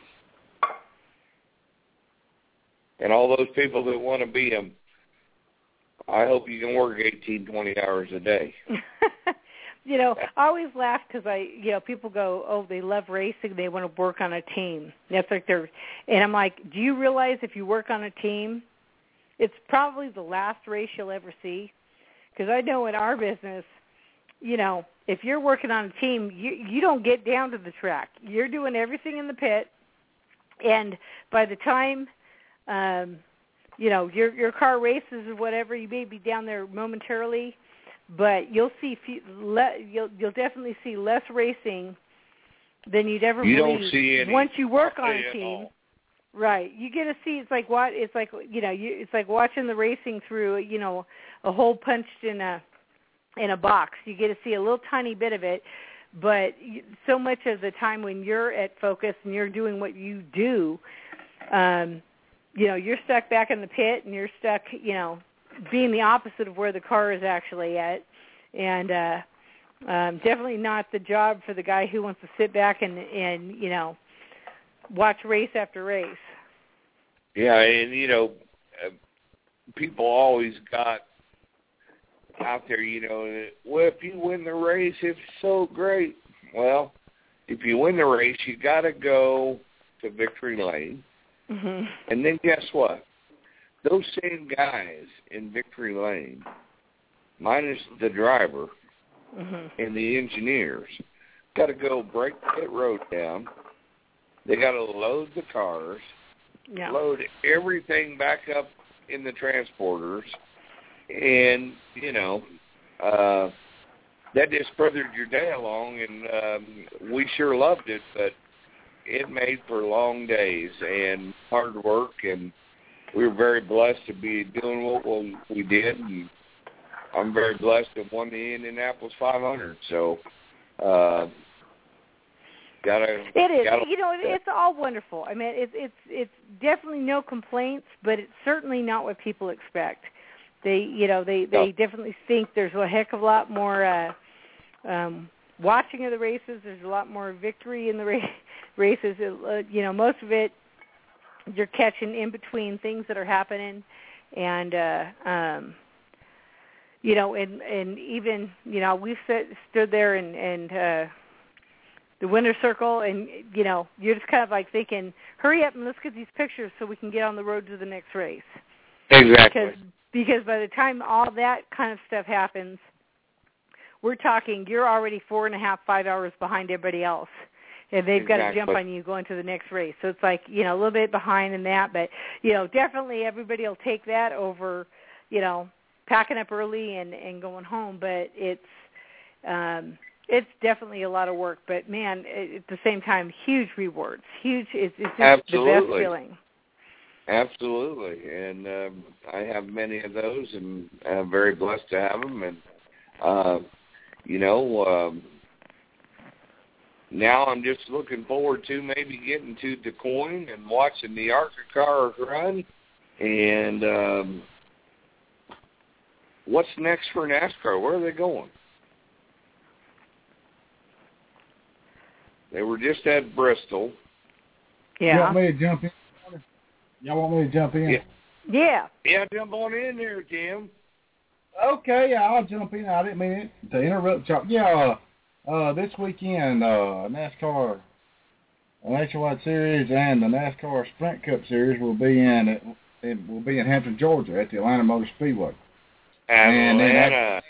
And all those people that want to be them, I hope you can work 18, 20 hours a day. I always laugh because people go, oh, they love racing, they want to work on a team. That's like and I'm like, do you realize if you work on a team, it's probably the last race you'll ever see? Because I know in our business, if you're working on a team, you don't get down to the track. You're doing everything in the pit, and by the time your car races or whatever, you may be down there momentarily, but you'll you'll definitely see less racing than you'd ever believe. You don't see any once you work on a team. Right. You get to see it's like watching the racing through, a hole punched in a box. You get to see a little tiny bit of it, but so much of the time when you're at focus and you're doing what you do, you're stuck back in the pit, and you're stuck, being the opposite of where the car is actually at. And definitely not the job for the guy who wants to sit back and watch race after race. Yeah, and, people always got out there, well, if you win the race, it's so great. Well, if you win the race, you got to go to victory lane. And then guess what? Those same guys in victory lane, minus the driver and the engineers, got to go break the pit road down. They got to load the cars, load everything back up in the transporters, and, that just furthered your day along, and we sure loved it, but it made for long days and hard work, and we were very blessed to be doing what we did, and I'm very blessed to have won the Indianapolis 500. So, it's all wonderful. I mean, it's definitely no complaints, but it's certainly not what people expect. They definitely think there's a heck of a lot more watching of the races. There's a lot more victory in the races. Most of it you're catching in between things that are happening, and and even we've stood there and the winner's circle, and you're just kind of like thinking, hurry up and let's get these pictures so we can get on the road to the next race. Exactly. Because by the time all that kind of stuff happens, we're talking you're already 4.5, 5 hours behind everybody else, and they've got to jump on you going to the next race. So it's like a little bit behind in that, but definitely everybody will take that over packing up early and going home. But it's definitely a lot of work, but man, at the same time, huge rewards. It's just Absolutely. The best feeling. Absolutely, and I have many of those, and I'm very blessed to have them. And now I'm just looking forward to maybe getting to Des Moines and watching the ARCA car run. And what's next for NASCAR? Where are they going? They were just at Bristol. Yeah. You want me to jump in? Y'all want me to jump in? Yeah. Yeah, jump on in there, Tim. Okay, I'll jump in. I didn't mean to interrupt y'all. Yeah, this weekend, NASCAR Nationwide Series and the NASCAR Sprint Cup Series will be in Hampton, Georgia, at the Atlanta Motor Speedway. Atlanta.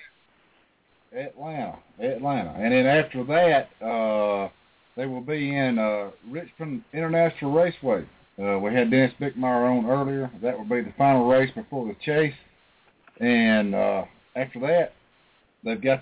And then after that, they will be in Richmond International Raceway. We had Dennis Bickmeyer on earlier. That will be the final race before the Chase. And after that, they've got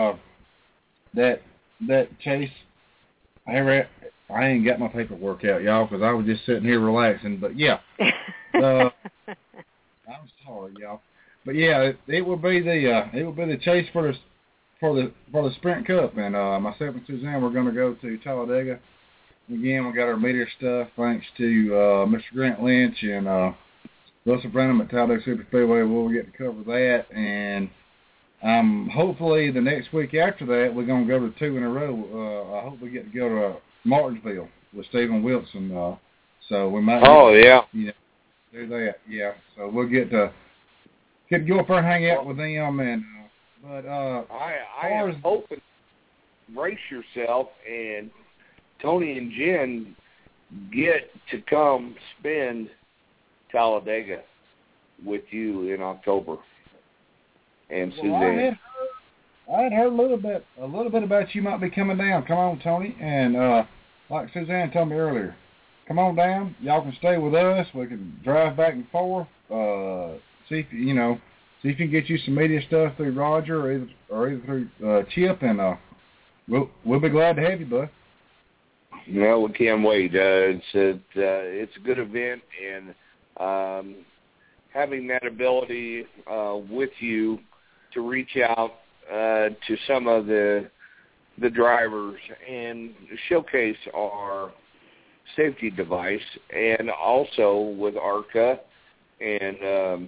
that Chase. I ain't got my paperwork out, y'all, because I was just sitting here relaxing. But yeah, I'm sorry, y'all. But yeah, it will be the Chase for the Sprint Cup, and myself and Suzanne, we're going to go to Talladega. Again, we got our media stuff thanks to Mr. Grant Lynch and Russell Branham at Talladega Superspeedway. We'll get to cover that, and hopefully the next week after that, we're going to go to 2 in a row. I hope we get to go to Martinsville with Stephen Wilson. So we might do that. Yeah, so we'll get to go up there and hang out with them. And I am hoping, brace yourself, and Tony and Jen get to come spend Talladega with you in October. And Suzanne. I had heard a little bit about you might be coming down. Come on, Tony, and like Suzanne told me earlier, come on down. Y'all can stay with us. We can drive back and forth. See if you can get you some media stuff through Roger or either through Chip, and we'll be glad to have you, bud. No, we can't wait. It's a good event, and having that ability with you to reach out to some of the drivers and showcase our safety device, and also with ARCA, and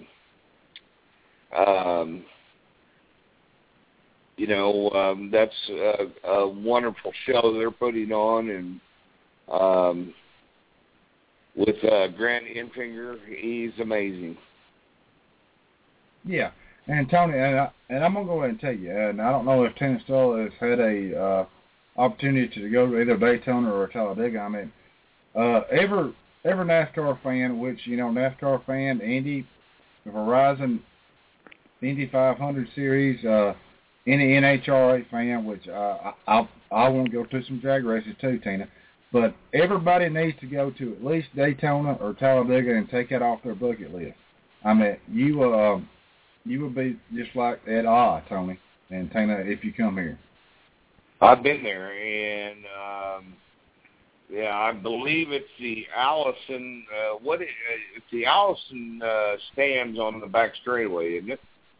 that's a wonderful show they're putting on, and with Grant Enfinger, he's amazing. Yeah, and Tony, and I'm gonna go ahead and tell you, and I don't know if Tennis Stoll has had a opportunity to go to either Daytona or Talladega. I mean, every NASCAR fan, which NASCAR fan, Indy, Verizon, Indy 500 series, any NHRA fan, which I want to go to some drag races too, Tina. But everybody needs to go to at least Daytona or Talladega and take that off their bucket list. I mean, you will be just like Ed Tony. And Tina, if you come here. I've been there, and I believe it's the Allison. It's the Allison stands on the back straightaway, isn't it?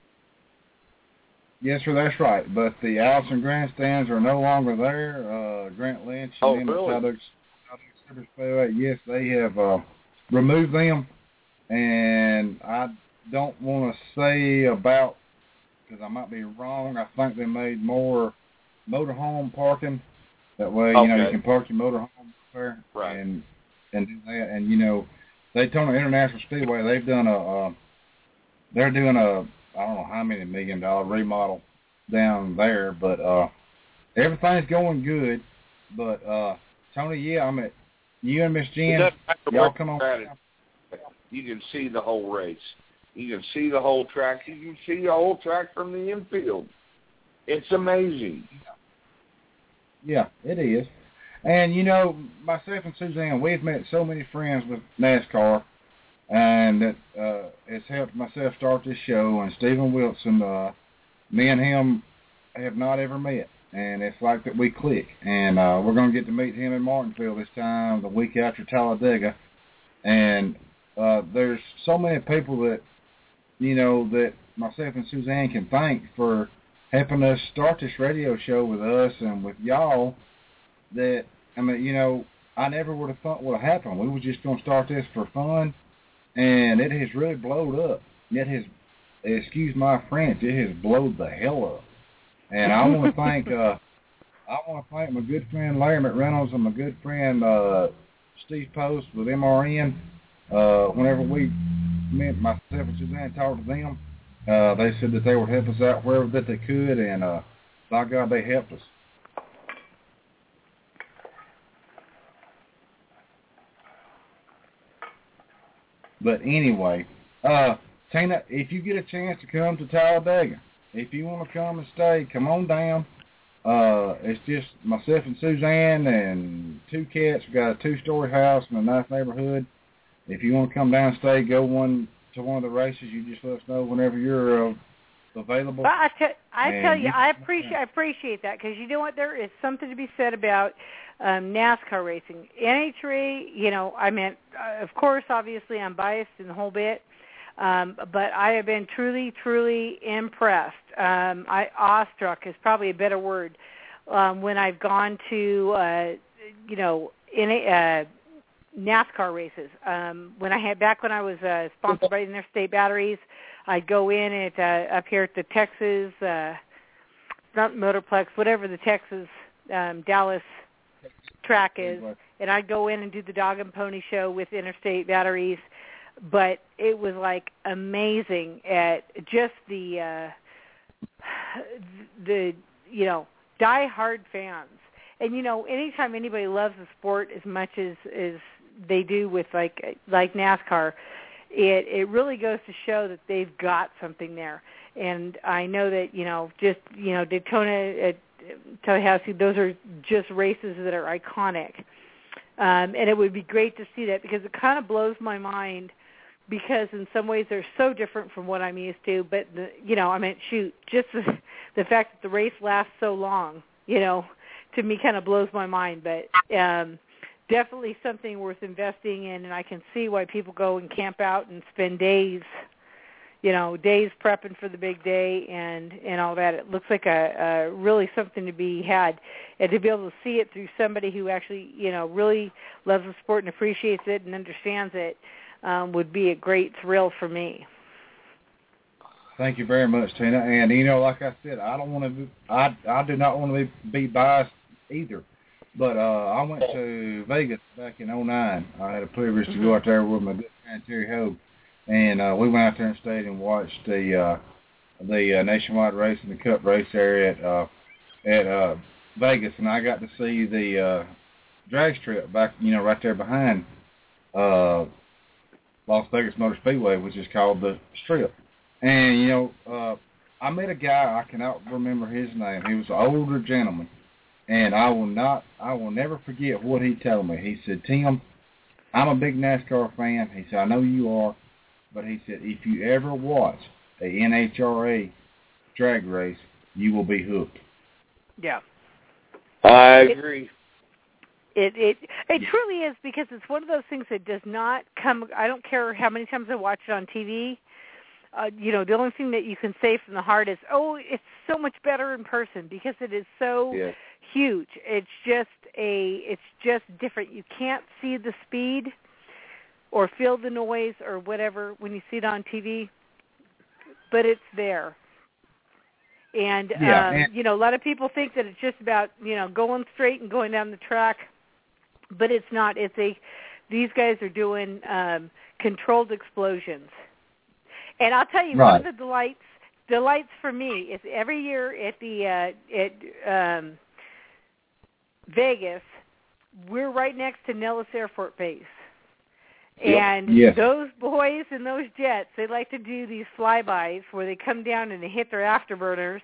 Yes, sir, that's right. But the Allison grandstands are no longer there. Grant Lynch and really? Yes, they have removed them, and I don't want to say about, because I might be wrong. I think they made more motorhome parking. That way, you can park your motorhome there, right? And do that. And Daytona International Speedway, they're doing a I don't know how many $1 million remodel down there, but everything's going good. But Tony, you and Miss Jen, y'all come on. You can see the whole race. You can see the whole track. You can see the whole track from the infield. It's amazing. Yeah, it is. And, myself and Suzanne, we've met so many friends with NASCAR, and that it's helped myself start this show. And Stephen Wilson, me and him have not ever met, and it's like that we click. And we're going to get to meet him in Martinsville this time, the week after Talladega. And there's so many people that, that myself and Suzanne can thank for helping us start this radio show with us and with y'all. That, I never would have thought would have happened. We were just going to start this for fun, and it has really blowed up. It has, excuse my French, it has blowed the hell up. And I want to thank my good friend Larry McReynolds and my good friend Steve Post with MRN. Whenever myself and Suzanne talked to them, they said that they would help us out wherever that they could, and by God, they helped us. But anyway, Tina, if you get a chance to come to Talladega, if you want to come and stay, come on down. It's just myself and Suzanne and two cats. We got a 2-story house in a nice neighborhood. If you want to come down and stay, go to one of the races. You just let us know whenever you're available. Well, I tell you, I appreciate that, because you know what, there is something to be said about NASCAR racing. NHRA, of course, obviously, I'm biased in the whole bit, but I have been truly, truly impressed. Awestruck is probably a better word. When I've gone to, NASCAR races. Back when I was sponsored by Interstate Batteries, I'd go in up here at the Texas, not Motorplex, whatever the Texas Dallas track is, and I'd go in and do the dog and pony show with Interstate Batteries. But it was like amazing at just the die-hard fans. And anytime anybody loves the sport as much as they do with like NASCAR, it really goes to show that they've got something there. And I know that Daytona, Tallahassee, those are just races that are iconic. And it would be great to see that, because it kind of blows my mind, because in some ways they're so different from what I'm used to. But just the fact that the race lasts so long, to me kind of blows my mind. But definitely something worth investing in, and I can see why people go and camp out and spend days prepping for the big day and all that. It looks like a really something to be had, and to be able to see it through somebody who actually really loves the sport and appreciates it and understands it would be a great thrill for me. Thank you very much, Tina. And like I said, I do not want to be biased either. But I went to Vegas back in 2009. I had a privilege to go out there with my good friend Terry Hogue, and we went out there and stayed and watched the nationwide race and the Cup race area at Vegas, and I got to see the drag strip back, right there behind Las Vegas Motor Speedway, which is called the Strip. And I met a guy, I cannot remember his name. He was an older gentleman. And I will never forget what he told me. He said, Tim, I'm a big NASCAR fan. He said, I know you are. But he said, if you ever watch a NHRA drag race, you will be hooked. Yeah. I agree. It truly is, because it's one of those things that does not come. I don't care how many times I watch it on TV. The only thing that you can say from the heart is, oh, it's so much better in person, because it is so huge. It's just different. You can't see the speed or feel the noise or whatever when you see it on TV, but it's there. And a lot of people think that it's just about going straight and going down the track, but it's not. These guys are doing controlled explosions. And I'll tell you, one of the delights for me is every year at Vegas, we're right next to Nellis Air Force Base. And those boys in those jets, they like to do these flybys where they come down and they hit their afterburners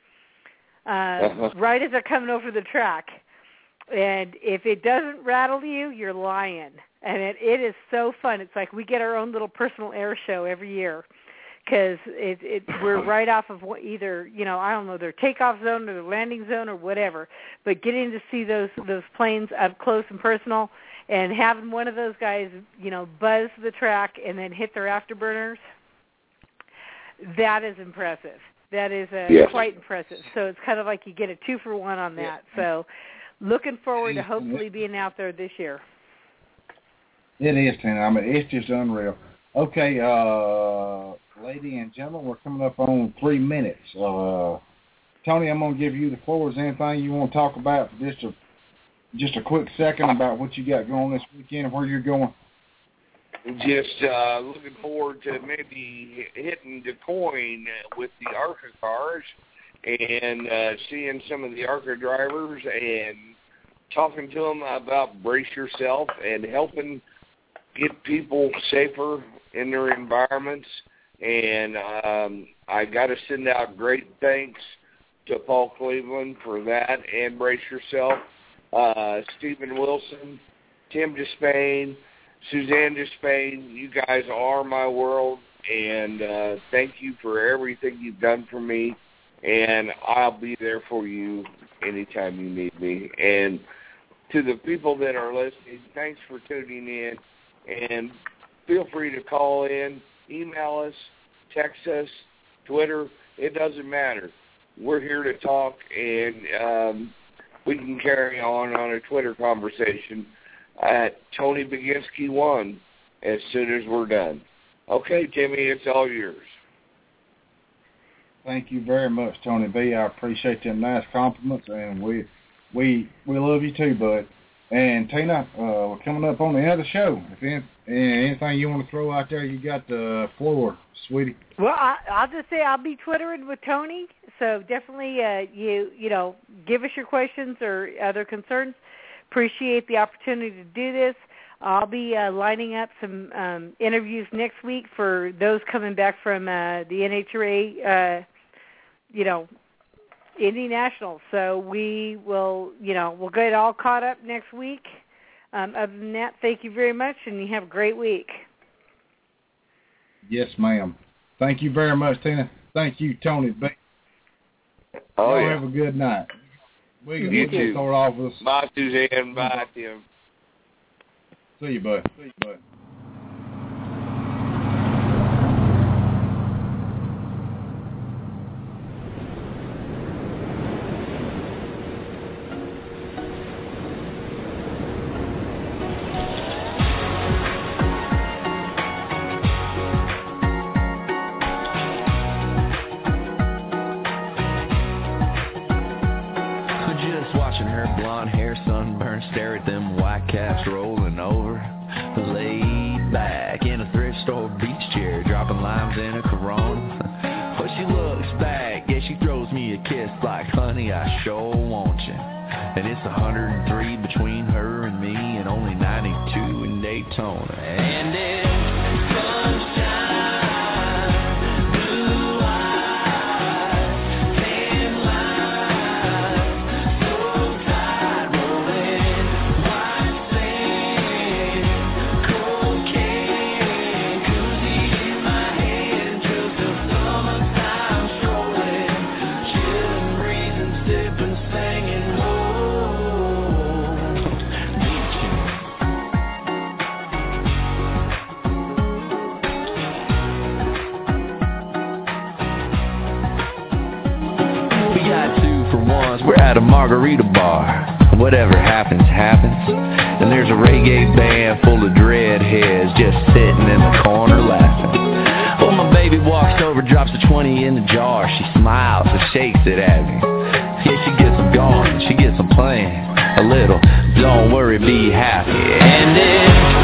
right as they're coming over the track. And if it doesn't rattle you, you're lying. And it is so fun. It's like we get our own little personal air show every year, because we're right off of either, I don't know, their takeoff zone or their landing zone or whatever. But getting to see those planes up close and personal, and having one of those guys, buzz the track and then hit their afterburners, that is impressive. That is quite impressive. So it's kind of like you get a 2-for-1 on that. So looking forward to hopefully being out there this year. It is, Tina. I mean, it's just unreal. Okay, lady and gentlemen, we're coming up on 3 minutes. Tony, I'm going to give you the floor. Is there anything you want to talk about for just a quick second about what you got going this weekend and where you're going? Just looking forward to maybe hitting Du Quoin with the ARCA cars and seeing some of the ARCA drivers and talking to them about brace yourself and helping get people safer in their environments. And I got to send out great thanks to Paul Cleveland for that and Brace Yourself. Stephen Wilson, Tim Despain, Suzanne Despain, you guys are my world, and thank you for everything you've done for me, and I'll be there for you anytime you need me. And to the people that are listening, thanks for tuning in, and feel free to call in, email us, text us, Twitter. It doesn't matter. We're here to talk, and we can carry on a Twitter conversation at Tony Baginski 1 as soon as we're done. Okay, Timmy, it's all yours. Thank you very much, Tony B. I appreciate them nice compliments, and we love you too, bud. And Tina, we're coming up on the end of the show. If anything you want to throw out there, you got the floor, sweetie. Well, I'll just say I'll be Twittering with Tony, so definitely you give us your questions or other concerns. Appreciate the opportunity to do this. I'll be lining up some interviews next week for those coming back from the NHRA, Indy Nationals. So we will, we'll get all caught up next week. Other than that, thank you very much, and you have a great week. Yes, ma'am. Thank you very much, Tina. Thank you, Tony B. Have a good night. You too. Start off with us. Bye, Suzanne. Bye, Tim. See you, bud. Chill once, we're at a margarita bar. Whatever happens, happens. And there's a reggae band full of dreadheads just sitting in the corner laughing. Well, my baby walks over, drops a 20 in the jar. She smiles and shakes it at me. Yeah, she gets them going, she gets them playing a little. Don't worry, be happy. And it's